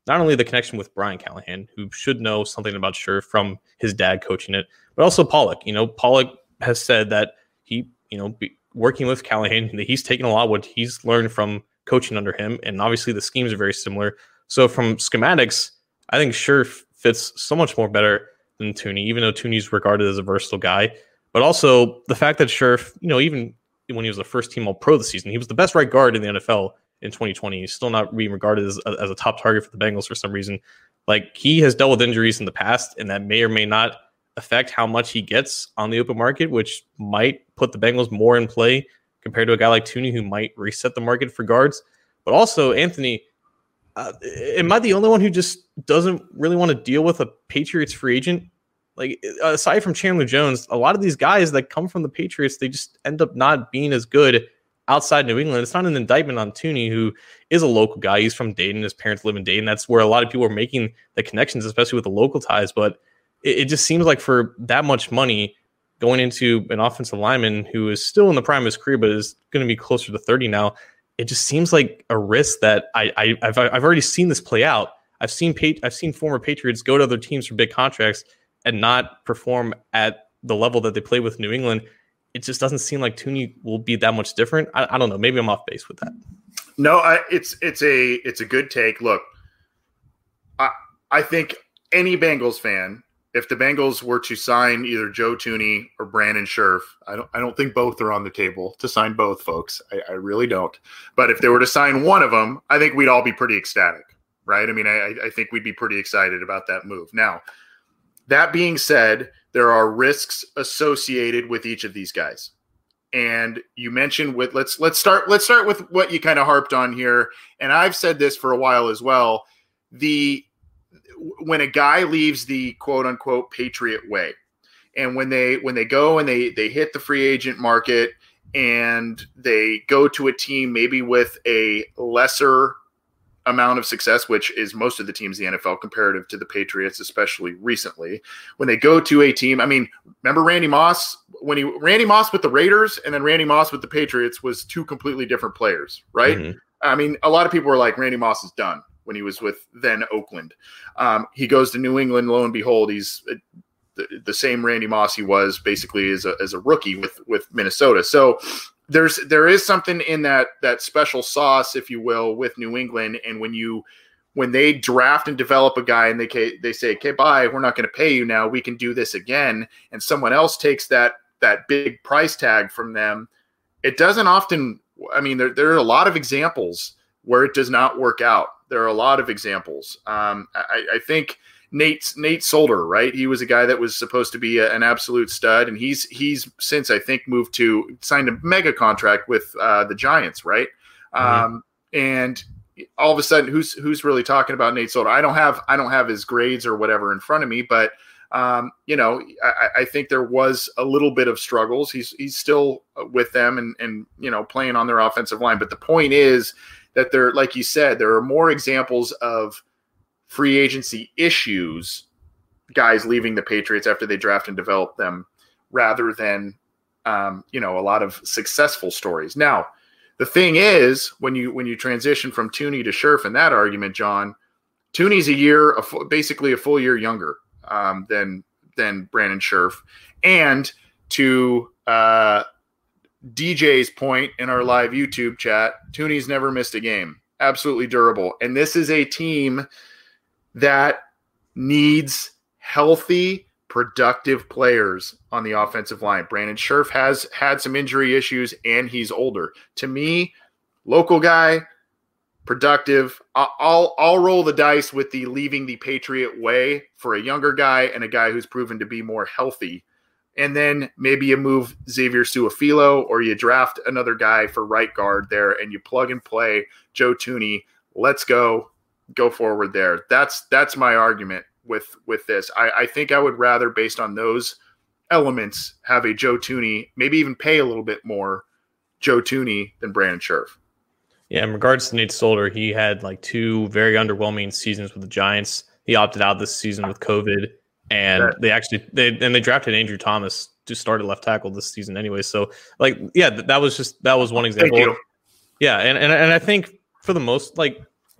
S3: not only the connection with Brian Callahan, who should know something about Scherf from his dad coaching it, but also Pollock. Pollock has said that he, working with Callahan, he's taken a lot of what he's learned from coaching under him, and obviously the schemes are very similar. So from schematics, I think Scherf fits so much more better than Thuney, even though Thuney's regarded as a versatile guy. But also the fact that Scherf, even when he was the first team All-Pro this season, he was the best right guard in the NFL in 2020. He's still not being regarded as a top target for the Bengals for some reason. Like, he has dealt with injuries in the past, and that may or may not affect how much he gets on the open market, which might put the Bengals more in play compared to a guy like Thuney, who might reset the market for guards. But also, Anthony, am I the only one who just doesn't really want to deal with a Patriots free agent? Like, aside from Chandler Jones, a lot of these guys that come from the Patriots, they just end up not being as good outside New England. It's not an indictment on Thuney, who is a local guy. He's from Dayton. His parents live in Dayton. That's where a lot of people are making the connections, especially with the local ties. But it just seems like for that much money going into an offensive lineman who is still in the prime of his career, but is going to be closer to 30 now, it just seems like a risk that I've already seen this play out. I've seen former Patriots go to other teams for big contracts and not perform at the level that they play with New England. It just doesn't seem like Thuney will be that much different. I don't know. Maybe I'm off base with that.
S2: No, it's a good take. Look, I think any Bengals fan, if the Bengals were to sign either Joe Thuney or Brandon Scherf, I don't think both are on the table to sign both, folks. I really don't. But if they were to sign one of them, I think we'd all be pretty ecstatic, right? I mean, I think we'd be pretty excited about that move. Now, that being said, there are risks associated with each of these guys. And you mentioned let's start with what you kind of harped on here. And I've said this for a while as well. When a guy leaves the quote unquote Patriot way, and when they go and they hit the free agent market and they go to a team maybe with a lesser amount of success, which is most of the teams in the NFL comparative to the Patriots, especially recently, when they go to a team, I mean, remember Randy Moss Randy Moss with the Raiders and then Randy Moss with the Patriots was two completely different players, right? Mm-hmm. I mean, a lot of people were like, Randy Moss is done when he was with then Oakland. He goes to New England, lo and behold, he's the same Randy Moss he was basically as a rookie with Minnesota. So there is something in that special sauce, if you will, with New England. And when they draft and develop a guy and they say, okay, bye, we're not going to pay you now, we can do this again, and someone else takes that big price tag from them, it doesn't often. I mean, there are a lot of examples where it does not work out. There are a lot of examples. I think Nate Solder, right? He was a guy that was supposed to be an absolute stud, and he's since, I think, signed a mega contract with the Giants, right? Mm-hmm. And all of a sudden, who's really talking about Nate Solder? I don't have his grades or whatever in front of me, but I think there was a little bit of struggles. He's still with them and playing on their offensive line. But the point is that there, like you said, there are more examples of free agency issues, guys leaving the Patriots after they draft and develop them, rather than a lot of successful stories. Now, the thing is, when you transition from Thuney to Scherf in that argument, John, Thuney's basically a full year younger than Brandon Scherf. And to DJ's point in our live YouTube chat, Thuney's never missed a game. Absolutely durable. And this is a team that needs healthy, productive players on the offensive line. Brandon Scherf has had some injury issues, and he's older. To me, local guy, productive. I'll roll the dice with the leaving the Patriot way for a younger guy and a guy who's proven to be more healthy. And then maybe you move Xavier Su'a-Filo, or you draft another guy for right guard there, and you plug and play Joe Thuney. Let's go forward there. That's my argument with this. I think I would rather, based on those elements, have a Joe Thuney, maybe even pay a little bit more Joe Thuney than Brandon Scherf.
S3: Yeah, in regards to Nate Solder, he had like two very underwhelming seasons with the Giants. He opted out this season with COVID, and they drafted Andrew Thomas to start at left tackle this season anyway. So that was one example.
S2: Thank you.
S3: Yeah, and I think for the most, like,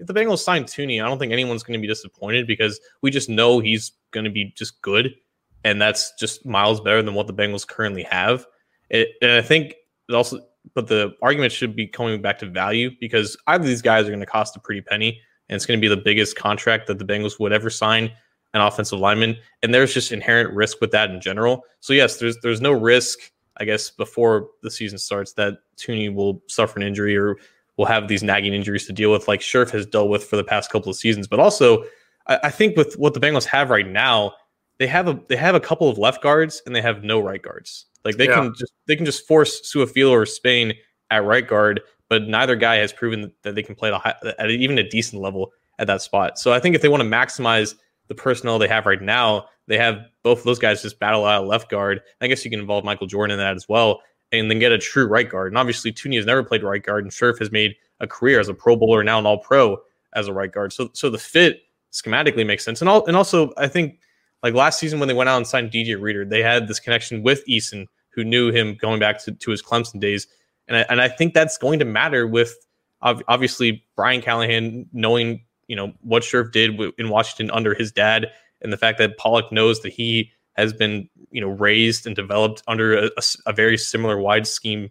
S3: if the Bengals sign Thuney, I don't think anyone's going to be disappointed because we just know he's going to be just good, and that's just miles better than what the Bengals currently have. And I think it also, but the argument should be coming back to value because either of these guys are going to cost a pretty penny, and it's going to be the biggest contract that the Bengals would ever sign an offensive lineman, and there's just inherent risk with that in general. So yes, there's no risk, I guess, before the season starts that Thuney will suffer an injury or will have these nagging injuries to deal with, like Scherf has dealt with for the past couple of seasons. But also, I think with what the Bengals have right now, they have a couple of left guards and they have no right guards. Like they can just force Su'a-Filo or Spain at right guard, but neither guy has proven that they can play at even a decent level at that spot. So I think if they want to maximize the personnel they have right now, they have both of those guys just battle out left guard. I guess you can involve Michael Jordan in that as well, and then get a true right guard. And obviously, Thuney has never played right guard, and Scherf has made a career as a Pro Bowler, now an All-Pro as a right guard. So the fit schematically makes sense. And also, I think like last season when they went out and signed DJ Reader, they had this connection with Eason, who knew him going back to his Clemson days. And I think that's going to matter with obviously Brian Callahan knowing what Scherf did in Washington under his dad, and the fact that Pollock knows that he has been raised and developed under a very similar wide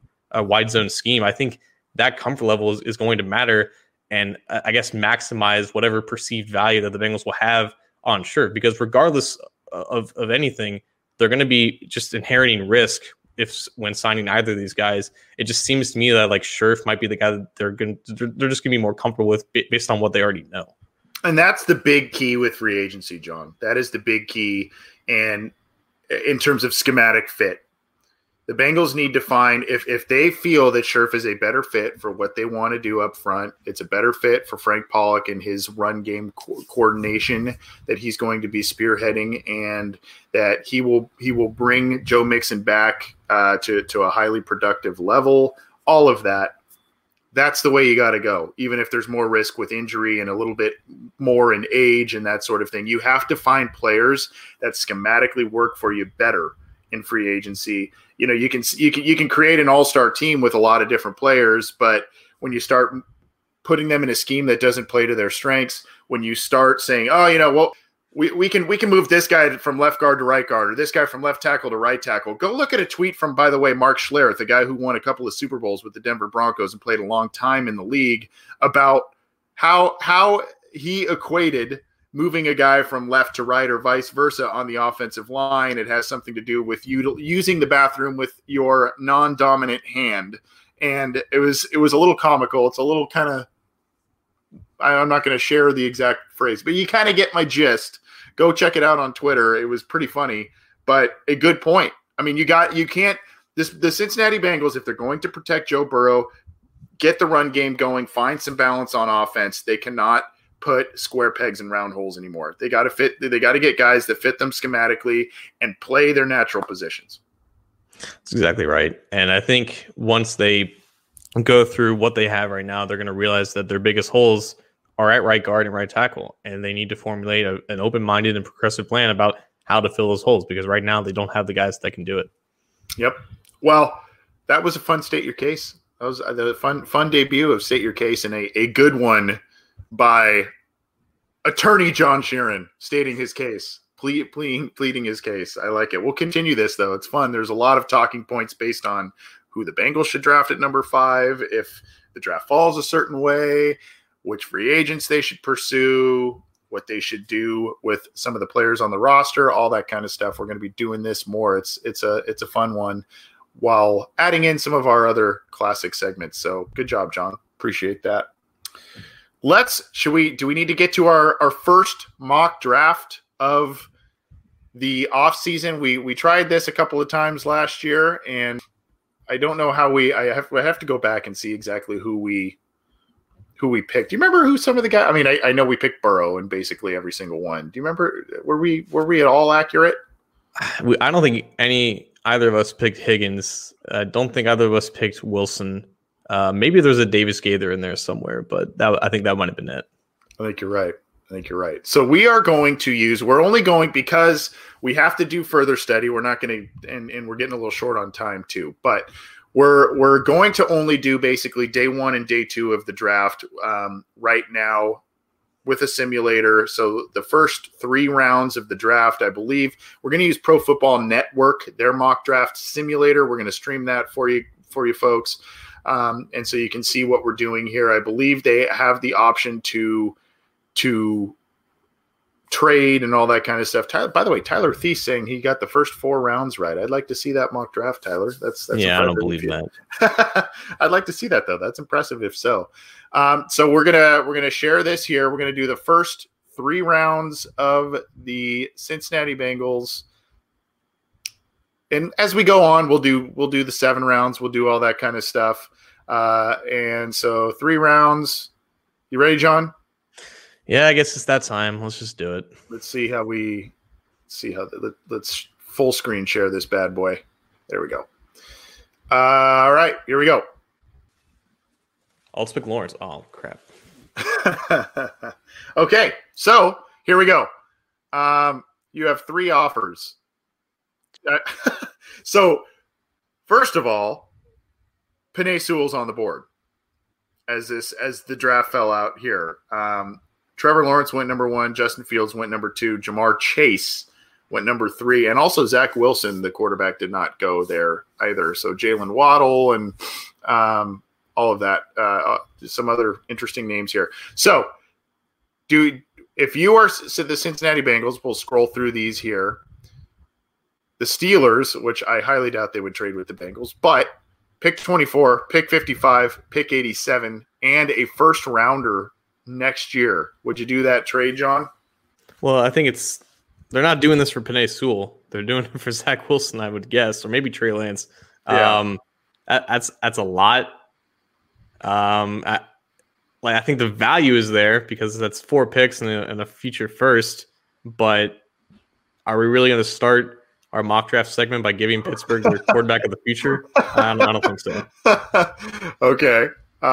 S3: zone scheme. I think that comfort level is going to matter, and I guess maximize whatever perceived value that the Bengals will have on Scherf, because regardless of anything, they're going to be just inheriting risk when signing either of these guys. It just seems to me that like Scherf might be the guy that they're just going to be more comfortable with based on what they already know.
S2: And that's the big key with free agency, John. That is the big key. And in terms of schematic fit, the Bengals need to find, if they feel that Scherf is a better fit for what they want to do up front, it's a better fit for Frank Pollock and his run game coordination that he's going to be spearheading, and that he will bring Joe Mixon back to a highly productive level. All of that, that's the way you got to go. Even if there's more risk with injury and a little bit more in age and that sort of thing, you have to find players that schematically work for you better in free agency. You can create an all-star team with a lot of different players, but when you start putting them in a scheme that doesn't play to their strengths, when you start saying, we can move this guy from left guard to right guard, or this guy from left tackle to right tackle. Go look at a tweet from, by the way, Mark Schlereth, the guy who won a couple of Super Bowls with the Denver Broncos and played a long time in the league, about how he equated moving a guy from left to right or vice versa on the offensive line. It has something to do with using the bathroom with your non-dominant hand. And it was a little comical. It's a little kind of, I'm not going to share the exact phrase, but you kind of get my gist. Go check it out on Twitter. It was pretty funny, but a good point. I mean, the Cincinnati Bengals, if they're going to protect Joe Burrow, get the run game going, find some balance on offense, they cannot put square pegs in round holes anymore. They got to get guys that fit them schematically and play their natural positions.
S3: That's exactly right. And I think once they go through what they have right now, they're going to realize that their biggest holes are at right guard and right tackle, and they need to formulate an open-minded and progressive plan about how to fill those holes, because right now they don't have the guys that can do it. Yep.
S2: Well, that was a fun State Your Case. That was the fun debut of State Your Case, and a good one by attorney John Sheeran stating his case, pleading his case. I like it. We'll continue this, though. It's fun. There's a lot of talking points based on who the Bengals should draft at number 5, if the draft falls a certain way, which free agents they should pursue, what they should do with some of the players on the roster, all that kind of stuff. We're going to be doing this more. It's a fun one while adding in some of our other classic segments. So good job, John. Appreciate that. Do we need to get to our first mock draft of the off season? We tried this a couple of times last year, and I don't know how I have to go back and see exactly who we picked. Do you remember who some of the guys? I mean, I know we picked Burrow in basically every single one. Do you remember? Were we at all accurate?
S3: I don't think either of us picked Higgins. I don't think either of us picked Wilson. Maybe there's a Davis Gaither in there somewhere, but I think that might have been it.
S2: I think you're right. So we're only going, because we have to do further study. We're not going to, and we're getting a little short on time too, but we're going to only do basically day 1 and day 2 of the draft right now with a simulator. So the first 3 rounds of the draft, I believe, we're going to use Pro Football Network, their mock draft simulator. We're going to stream that for you folks. And so you can see what we're doing here. I believe they have the option to trade and all that kind of stuff. By the way, Tyler Thies saying he got the first 4 rounds right. I'd like to see that mock draft, Tyler. That's
S3: yeah, I don't believe that.
S2: I'd like to see that though. That's impressive if so. So we're gonna share this here. We're gonna do the first 3 rounds of the Cincinnati Bengals. And as we go on, we'll do the 7 rounds. We'll do all that kind of stuff. And so 3 rounds. You ready, John?
S3: Yeah, I guess it's that time. Let's just do it.
S2: Let's full screen share this bad boy. There we go. All right, here we go.
S3: Let's pick Lawrence. Oh, crap.
S2: Okay, so here we go. You have 3 offers. So, first of all, Penei Sewell's on the board as the draft fell out here. Trevor Lawrence went number 1. Justin Fields went number 2. Jamar Chase went number 3. And also Zach Wilson, the quarterback, did not go there either. So Jalen Waddle and all of that. Some other interesting names here. So if you are the Cincinnati Bengals, we'll scroll through these here. The Steelers, which I highly doubt they would trade with the Bengals, but pick 24, pick 55, pick 87, and a first rounder next year. Would you do that trade, John?
S3: Well, I think they're not doing this for Penei Sewell. They're doing it for Zach Wilson, I would guess, or maybe Trey Lance.
S2: Yeah.
S3: That's a lot. I think the value is there because that's 4 picks and a future first. But are we really going to start our mock draft segment by giving Pittsburgh their quarterback of the future? I don't think so.
S2: Okay.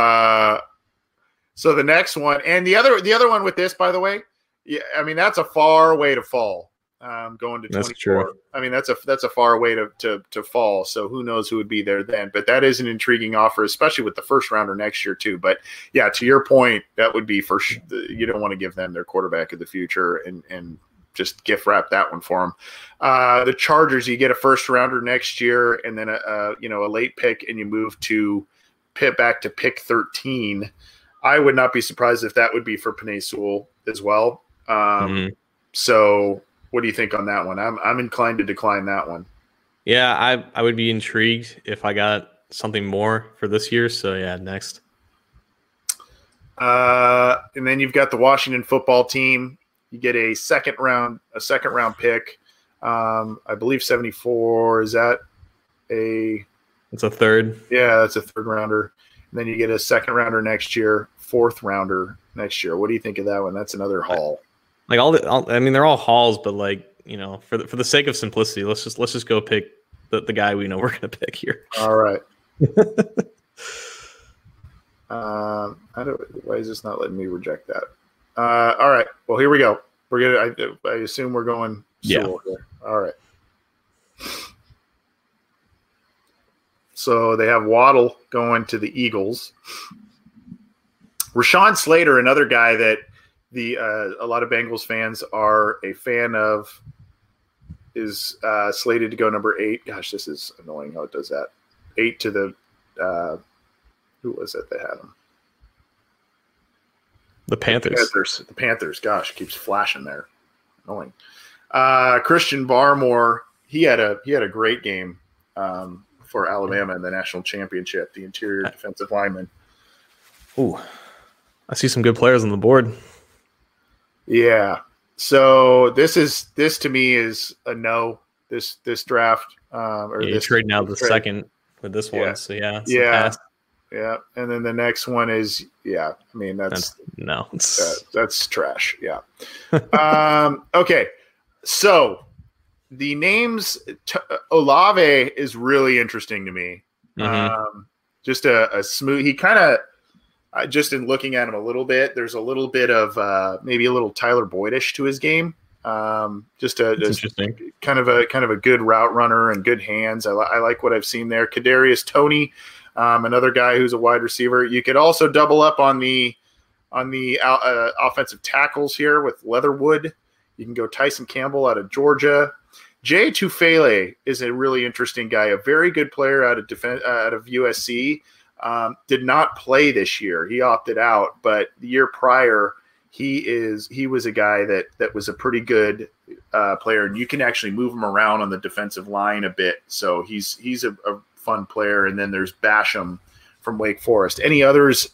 S2: So the next one, and the other one with this, by the way, yeah, I mean that's a far way to fall. Going to 24.
S3: That's true.
S2: I mean that's a far way to fall. So who knows who would be there then? But that is an intriguing offer, especially with the first rounder next year too. But yeah, to your point, that would be you don't want to give them their quarterback of the future and just gift wrap that one for them. The Chargers, you get a first rounder next year and then a late pick, and you move back to pick 13. I would not be surprised if that would be for Penei Sewell as well. So what do you think on that one? I'm inclined to decline that one.
S3: Yeah, I would be intrigued if I got something more for this year. So yeah, next.
S2: And then you've got the Washington football team. You get a second round pick. I believe 74. Is that
S3: it's a third.
S2: Yeah, that's a third rounder. And then you get a second rounder next year, 4th rounder next year. What do you think of that one? That's another haul.
S3: Like they're all hauls, but for the sake of simplicity, let's just go pick the guy we know we're gonna pick here.
S2: All right. Why is this not letting me reject that? All right. Well, here we go. We're gonna. I assume we're going Sewell here. All right. So they have Waddle going to the Eagles. Rashawn Slater, another guy that a lot of Bengals fans are a fan of, is slated to go number 8. Gosh, this is annoying how it does that. 8 to the who was it that had him?
S3: The Panthers.
S2: The Panthers. Gosh, keeps flashing there. Annoying. Christian Barmore, he had a great game for Alabama in the national championship, the interior defensive lineman.
S3: Ooh, I see some good players on the board.
S2: Yeah. So this to me is a no. This draft
S3: this trade now the second with this one. So yeah.
S2: Yeah. And then the next one is I mean that's trash. Yeah. Okay. So the names Olave is really interesting to me. Just a smooth. He kind of. Just in looking at him a little bit, there's a little bit of maybe a little Tyler Boyd-ish to his game. Just
S3: interesting.
S2: Kind of a good route runner and good hands. I like what I've seen there. Kadarius Toney, another guy who's a wide receiver. You could also double up on the offensive tackles here with Leatherwood. You can go Tyson Campbell out of Georgia. Jay Tufele is a really interesting guy, a very good player out of USC. Did not play this year. He opted out, but the year prior, he was a guy that was a pretty good player, and you can actually move him around on the defensive line a bit. So he's a fun player. And then there's Basham from Wake Forest. Any others?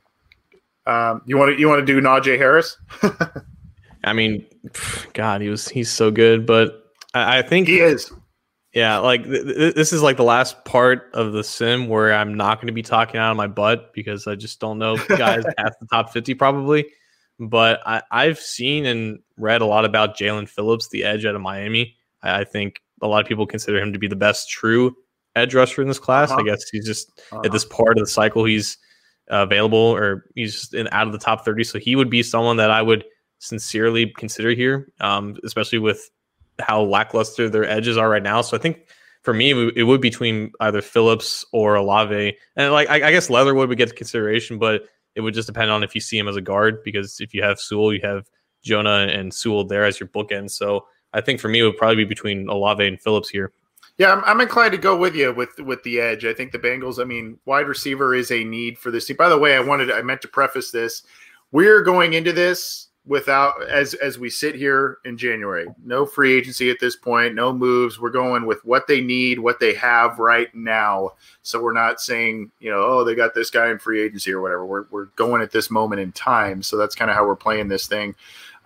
S2: You want to do Najee Harris?
S3: I mean, God, he's so good, but I think
S2: he is.
S3: Yeah, like this is like the last part of the sim where I'm not going to be talking out of my butt because I just don't know guys past the top 50 probably. But I've seen and read a lot about Jalen Phillips, the edge out of Miami. I think a lot of people consider him to be the best true edge rusher in this class. I guess he's just at this part of the cycle he's available, or he's just out of the top 30. So he would be someone that I would sincerely consider here, especially with how lackluster their edges are right now. So I think for me, it would be between either Phillips or Olave. And like I guess Leatherwood would get consideration, but it would just depend on if you see him as a guard, because if you have Sewell, you have Jonah and Sewell there as your bookend. So I think for me, it would probably be between Olave and Phillips here.
S2: Yeah, I'm inclined to go with you with the edge. I think the Bengals, wide receiver is a need for this team. By the way, I meant to preface this. We're going into this without, as we sit here in January, no free agency at this point, no moves. We're going with what they need, what they have right now. So we're not saying, they got this guy in free agency or whatever. We're going at this moment in time. So that's kind of how we're playing this thing.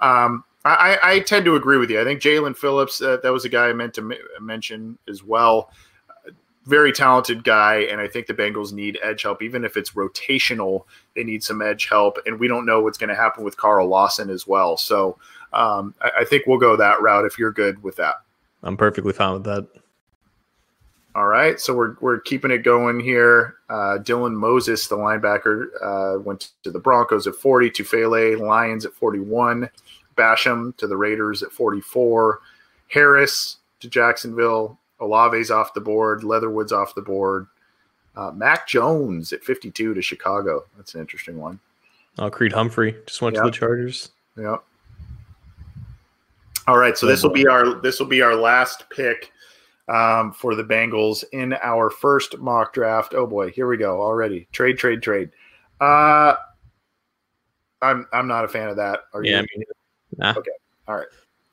S2: I tend to agree with you. I think Jalen Phillips, that was a guy I meant to mention as well. Very talented guy, and I think the Bengals need edge help. Even if it's rotational, they need some edge help, and we don't know what's going to happen with Carl Lawson as well. So I think we'll go that route if you're good with that.
S3: I'm perfectly fine with that.
S2: All right, so we're keeping it going here. Dylan Moses, the linebacker, went to the Broncos at 40, Tufele, Lions at 41, Basham to the Raiders at 44, Harris to Jacksonville, Olave's off the board, Leatherwood's off the board, Mac Jones at 52 to Chicago. That's an interesting one.
S3: Creed Humphrey just went to the Chargers.
S2: Yep. All right, so this will be our last pick for the Bengals in our first mock draft. Oh boy, here we go already. Trade. I'm not a fan of that. Are you?
S3: Nah.
S2: Okay. All right.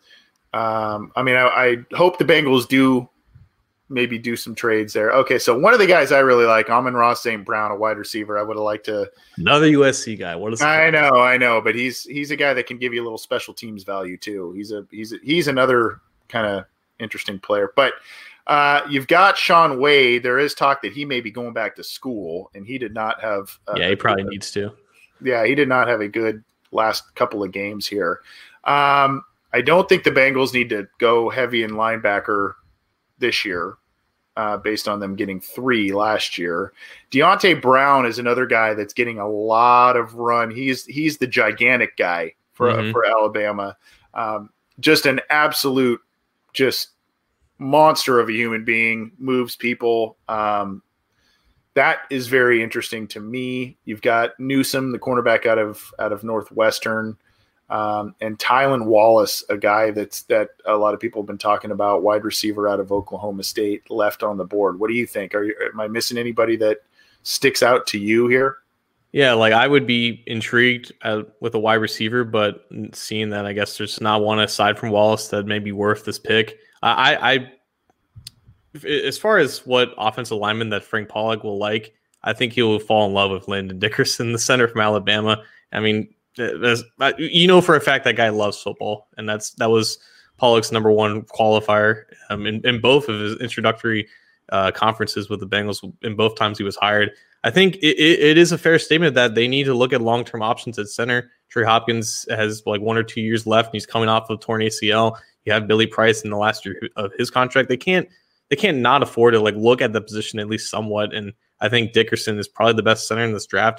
S2: I hope the Bengals do some trades there. Okay, so one of the guys I really like, Amon-Ra St. Brown, a wide receiver. I would have liked to
S3: another USC guy. What is?
S2: I know, but he's a guy that can give you a little special teams value too. He's another kind of interesting player. But you've got Sean Wade. There is talk that he may be going back to school, and he did not have.
S3: He probably needs to.
S2: Yeah, he did not have a good last couple of games here. I don't think the Bengals need to go heavy in linebacker this year, based on them getting 3 last year. Deontay Brown is another guy that's getting a lot of run. He's the gigantic guy for Alabama. Just an absolute monster of a human being, moves people. That is very interesting to me. You've got Newsome, the cornerback out of Northwestern. And Tylan Wallace, a guy that a lot of people have been talking about, wide receiver out of Oklahoma State, left on the board. What do you think? Am I missing anybody that sticks out to you here?
S3: Yeah, like I would be intrigued with a wide receiver, but seeing that I guess there's not one aside from Wallace that may be worth this pick. I as far as what offensive lineman that Frank Pollock will like, I think he will fall in love with Landon Dickerson, the center from Alabama. I mean, for a fact that guy loves football, and that was Pollock's number one qualifier in both of his introductory conferences with the Bengals. In both times he was hired, I think it is a fair statement that they need to look at long-term options at center. Trey Hopkins has like 1 or 2 years left, and he's coming off of torn ACL. You have Billy Price in the last year of his contract. They can't not afford to look at the position at least somewhat. And I think Dickerson is probably the best center in this draft. And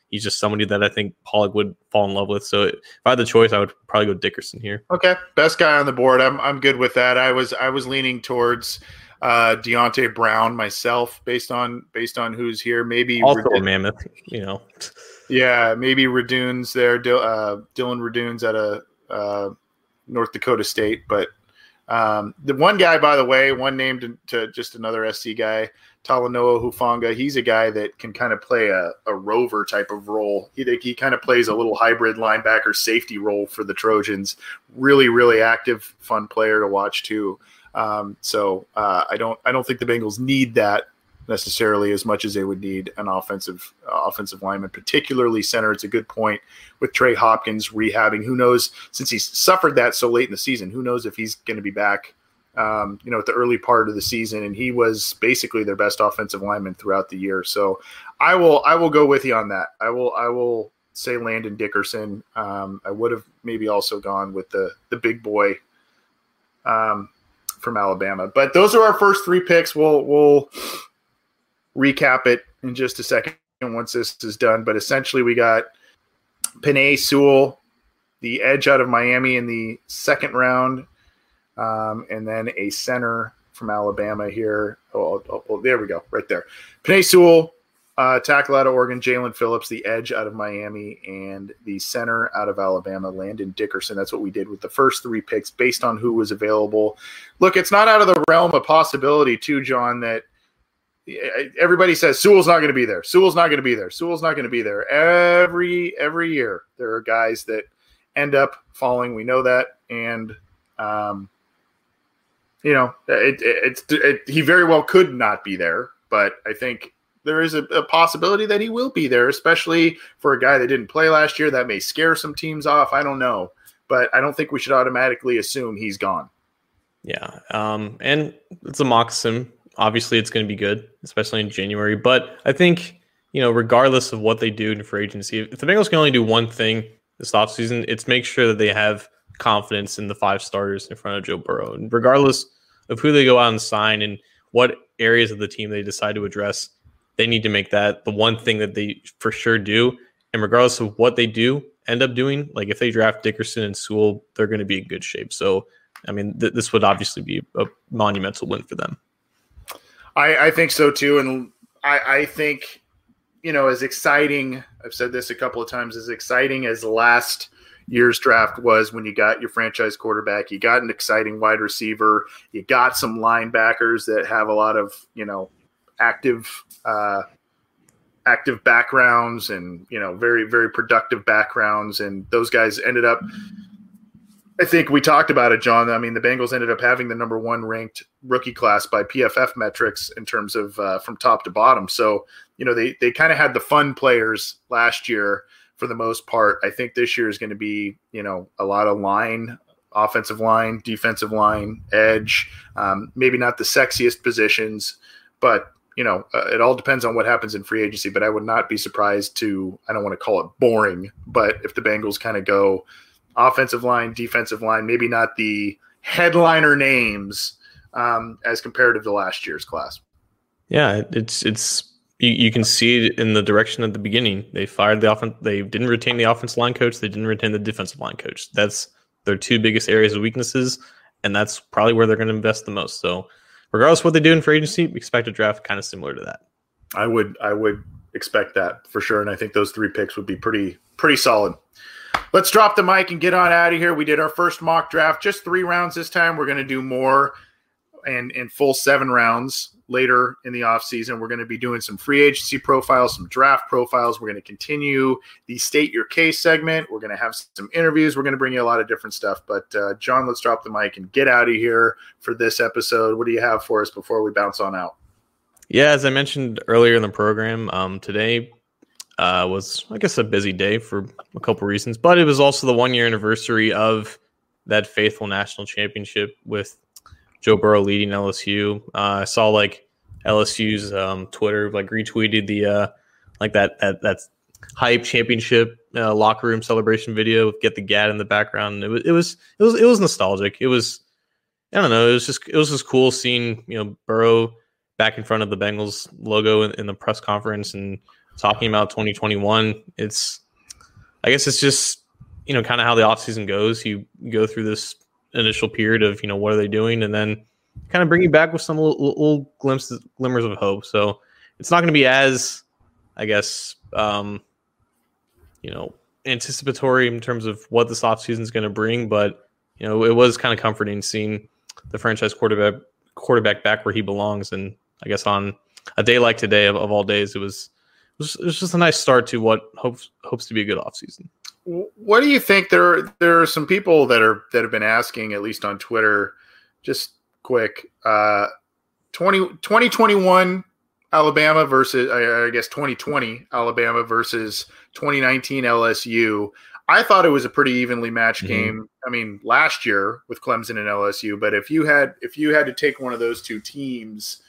S3: he's just somebody that I think Pollock would fall in love with. So if I had the choice, I would probably go Dickerson here.
S2: Okay, best guy on the board. I'm good with that. I was leaning towards Deontay Brown myself, based on who's here. Maybe
S3: also a Mammoth,
S2: Yeah, maybe Raduns there. Dylan Raduns out of North Dakota State, but the one guy, by the way, one named to just another SC guy, Talanoa Hufanga. He's a guy that can kind of play a rover type of role. He kind of plays a little hybrid linebacker safety role for the Trojans. Really, really active, fun player to watch too. So I don't think the Bengals need that necessarily as much as they would need an offensive lineman, particularly center. It's a good point with Trey Hopkins rehabbing. Who knows, since he's suffered that so late in the season, who knows if he's going to be back, at the early part of the season. And he was basically their best offensive lineman throughout the year. So I will go with you on that. I will say Landon Dickerson. I would have maybe also gone with the big boy from Alabama, but those are our first three picks. We'll recap it in just a second once this is done. But essentially we got Penei Sewell, the edge out of Miami in the second round, and then a center from Alabama here. Oh, there we go, right there. Penei Sewell, tackle out of Oregon, Jalen Phillips, the edge out of Miami, and the center out of Alabama, Landon Dickerson. That's what we did with the first three picks based on who was available. Look, it's not out of the realm of possibility too, John, that everybody says Sewell's not going to be there. Sewell's not going to be there. Sewell's not going to be there. Every year there are guys that end up falling. We know that. And, he very well could not be there, but I think there is a possibility that he will be there, especially for a guy that didn't play last year. That may scare some teams off. I don't know, but I don't think we should automatically assume he's gone.
S3: Yeah. And it's a mock sim. Obviously, it's going to be good, especially in January. But I think, regardless of what they do in free agency, if the Bengals can only do one thing this offseason, it's make sure that they have confidence in the 5 starters in front of Joe Burrow. And regardless of who they go out and sign and what areas of the team they decide to address, they need to make that the one thing that they for sure do. And regardless of what they do end up doing, like if they draft Dickerson and Sewell, they're going to be in good shape. So, I mean, this would obviously be a monumental win for them.
S2: I think so too. And I think, as exciting, I've said this a couple of times, as exciting as last year's draft was when you got your franchise quarterback, you got an exciting wide receiver, you got some linebackers that have a lot of, active backgrounds and, very, very productive backgrounds. And those guys ended up, I think we talked about it, John. I mean, the Bengals ended up having the number 1 ranked rookie class by PFF metrics in terms of from top to bottom. So, they kind of had the fun players last year for the most part. I think this year is going to be, a lot of line, offensive line, defensive line, edge, maybe not the sexiest positions, but, it all depends on what happens in free agency. But I would not be surprised I don't want to call it boring, but if the Bengals kind of go offensive line, defensive line, maybe not the headliner names as compared to last year's class.
S3: Yeah, it's you can see it in the direction at the beginning. They fired the offense. They didn't retain the offensive line coach. They didn't retain the defensive line coach. That's their 2 biggest areas of weaknesses, and that's probably where they're going to invest the most. So regardless of what they do in free agency, expect a draft kind of similar to that.
S2: I would expect that for sure, and I think those 3 picks would be pretty solid. Let's drop the mic and get on out of here. We did our first mock draft, just 3 rounds this time. We're going to do more and full 7 rounds later in the offseason. We're going to be doing some free agency profiles, some draft profiles. We're going to continue the State Your Case segment. We're going to have some interviews. We're going to bring you a lot of different stuff. But, John, let's drop the mic and get out of here for this episode. What do you have for us before we bounce on out?
S3: Yeah, as I mentioned earlier in the program, today was, I guess, a busy day for a couple reasons, but it was also the 1-year anniversary of that faithful national championship with Joe Burrow leading LSU. I saw LSU's Twitter retweeted the that hype championship locker room celebration video with Get the Gat in the background. It was nostalgic. It was, I don't know, it was just cool seeing Burrow back in front of the Bengals logo in the press conference and talking about 2021. I guess it's just, kind of how the offseason goes. You go through this initial period of, what are they doing? And then kind of bring you back with some little glimmers of hope. So it's not going to be as, I guess, anticipatory in terms of what this offseason is going to bring. But, it was kind of comforting seeing the franchise quarterback back where he belongs. And I guess on a day like today, of all days, it was just a nice start to what hopes to be a good offseason.
S2: What do you think? There are some people that have been asking, at least on Twitter, just quick, 2021 Alabama versus, I guess 2020 Alabama versus 2019 LSU. I thought it was a pretty evenly matched game. I mean, last year with Clemson and LSU, but if you had to take one of those two teams,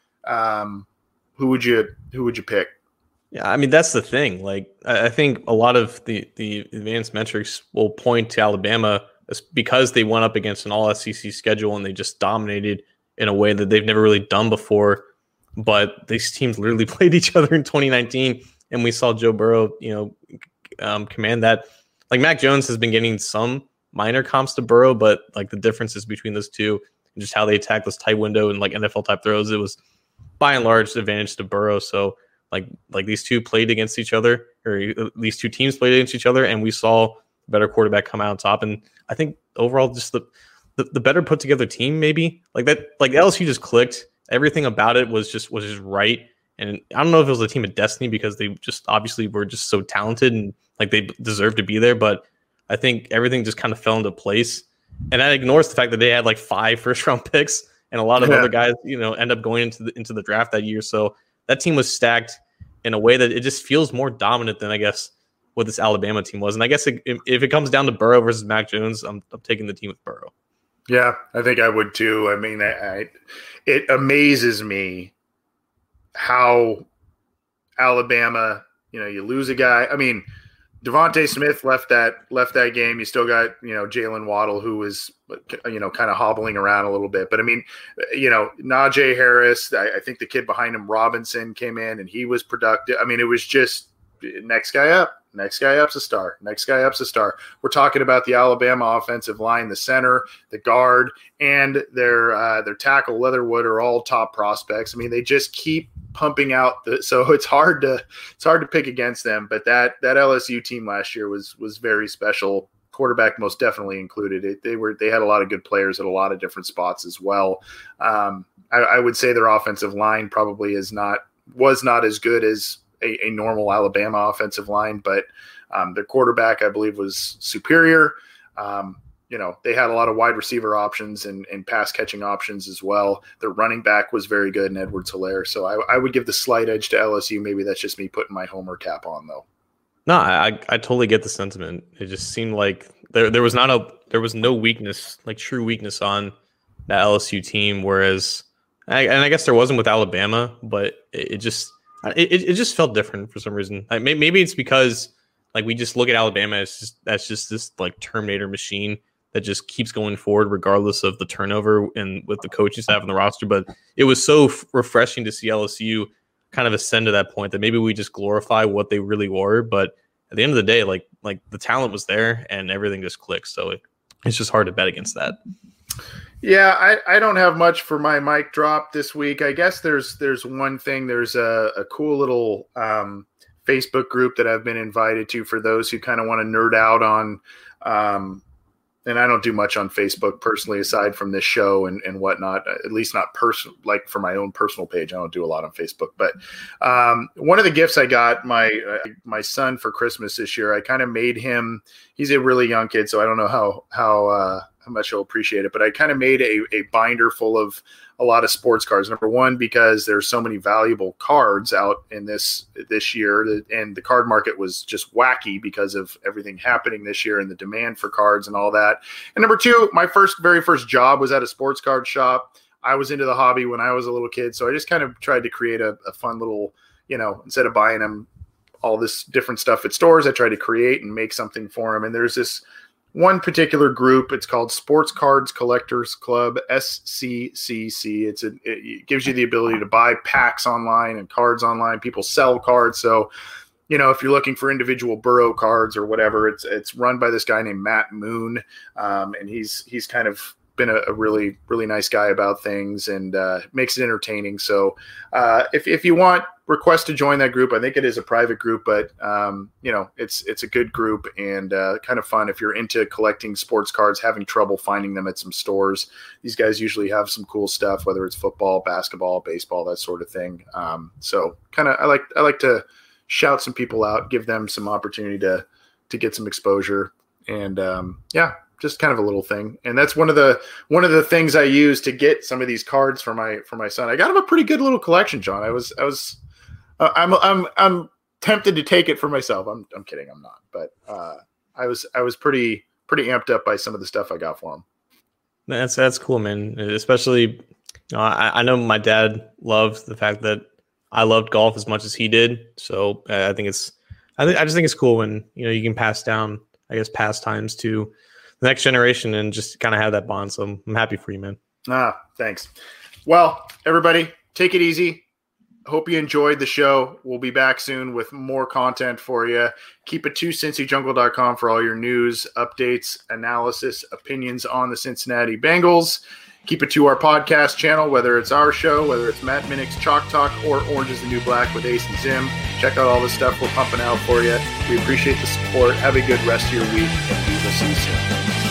S2: who would you pick?
S3: Yeah, I mean, that's the thing. Like, I think a lot of the advanced metrics will point to Alabama because they went up against an all-SEC schedule and they just dominated in a way that they've never really done before. But these teams literally played each other in 2019, and we saw Joe Burrow, command that. Like, Mac Jones has been getting some minor comps to Burrow, but like the differences between those two and just how they attack this tight window and like NFL type throws, it was by and large advantage to Burrow. So like these two played against each other, or these two teams played against each other, and we saw a better quarterback come out on top. And I think overall, just the better put together team, maybe like that. Like LSU just clicked. Everything about it was just right. And I don't know if it was a team of destiny because they just obviously were just so talented and like they deserved to be there. But I think everything just kind of fell into place. And that ignores the fact that they had like 5 first-round picks and a lot of other guys, end up going into the draft that year. So that team was stacked in a way that it just feels more dominant than, I guess, what this Alabama team was. And I guess if it comes down to Burrow versus Mac Jones, I'm taking the team with Burrow.
S2: Yeah, I think I would too. I mean, it amazes me how Alabama, you lose a guy. I mean, Devontae Smith left that game. You still got, Jalen Waddle, who was, kind of hobbling around a little bit. But I mean, Najee Harris, I think the kid behind him, Robinson, came in and he was productive. I mean, it was just next guy up's a star. Next guy up's a star. We're talking about the Alabama offensive line, the center, the guard, and their tackle Leatherwood are all top prospects. I mean, they just keep pumping out so it's hard to pick against them. But that LSU team last year was very special. Quarterback most definitely included. They had a lot of good players at a lot of different spots as well. I would say their offensive line probably was not as good as a normal Alabama offensive line, but their quarterback, I believe, was superior. They had a lot of wide receiver options and pass catching options as well. Their running back was very good in Edwards-Helaire. So I would give the slight edge to LSU. Maybe that's just me putting my homer cap on, though.
S3: No, I totally get the sentiment. It just seemed like there was no weakness, like true weakness on that LSU team. Whereas, I guess there wasn't with Alabama, but it just felt different for some reason. Like maybe it's because like we just look at Alabama as that's just this like Terminator machine that just keeps going forward regardless of the turnover and with the coaching staff and the roster. But it was so refreshing to see LSU kind of ascend to that point that maybe we just glorify what they really were. But at the end of the day, like the talent was there and everything just clicked. So it's just hard to bet against that.
S2: Yeah, I don't have much for my mic drop this week. I guess there's one thing. There's a cool little Facebook group that I've been invited to for those who kind of want to nerd out on and I don't do much on Facebook personally, aside from this show and whatnot, at least not personal, like for my own personal page. I don't do a lot on Facebook, but one of the gifts I got my son for Christmas this year, I kind of made him, he's a really young kid, so I don't know how much he'll appreciate it, but I kind of made a binder full of a lot of sports cards. Number one, because there's so many valuable cards out in this year, and the card market was just wacky because of everything happening this year and the demand for cards and all that. And number two, my very first job was at a sports card shop. I was into the hobby when I was a little kid, so I just kind of tried to create a fun little, instead of buying them all this different stuff at stores, I tried to create and make something for them. And there's this one particular group. It's called Sports Cards Collectors Club, SCCC. It gives you the ability to buy packs online and cards online. People sell cards. So, if you're looking for individual Burrow cards or whatever, it's run by this guy named Matt Moon. And he's kind of been a really, really nice guy about things and makes it entertaining. So if you want, request to join that group. I think it is a private group, but it's a good group and kind of fun if you're into collecting sports cards, having trouble finding them at some stores. These guys usually have some cool stuff, whether it's football, basketball, baseball, that sort of thing. So kind of, I like to shout some people out, give them some opportunity to get some exposure, and just kind of a little thing. And that's one of the things I use to get some of these cards for my son. I got him a pretty good little collection, John. I'm tempted to take it for myself. I'm kidding. I'm not, but I was pretty amped up by some of the stuff I got for him.
S3: That's cool, man. Especially, I know my dad loved the fact that I loved golf as much as he did. So I just think it's cool when you can pass down, I guess, pastimes to the next generation and just kind of have that bond. So I'm happy for you, man.
S2: Thanks. Well, everybody, take it easy. Hope you enjoyed the show. We'll be back soon with more content for you. Keep it to CincyJungle.com for all your news, updates, analysis, opinions on the Cincinnati Bengals. Keep it to our podcast channel, whether it's our show, whether it's Matt Minnick's Chalk Talk or Orange is the New Black with Ace and Zim. Check out all the stuff we're pumping out for you. We appreciate the support. Have a good rest of your week, and we will see you soon.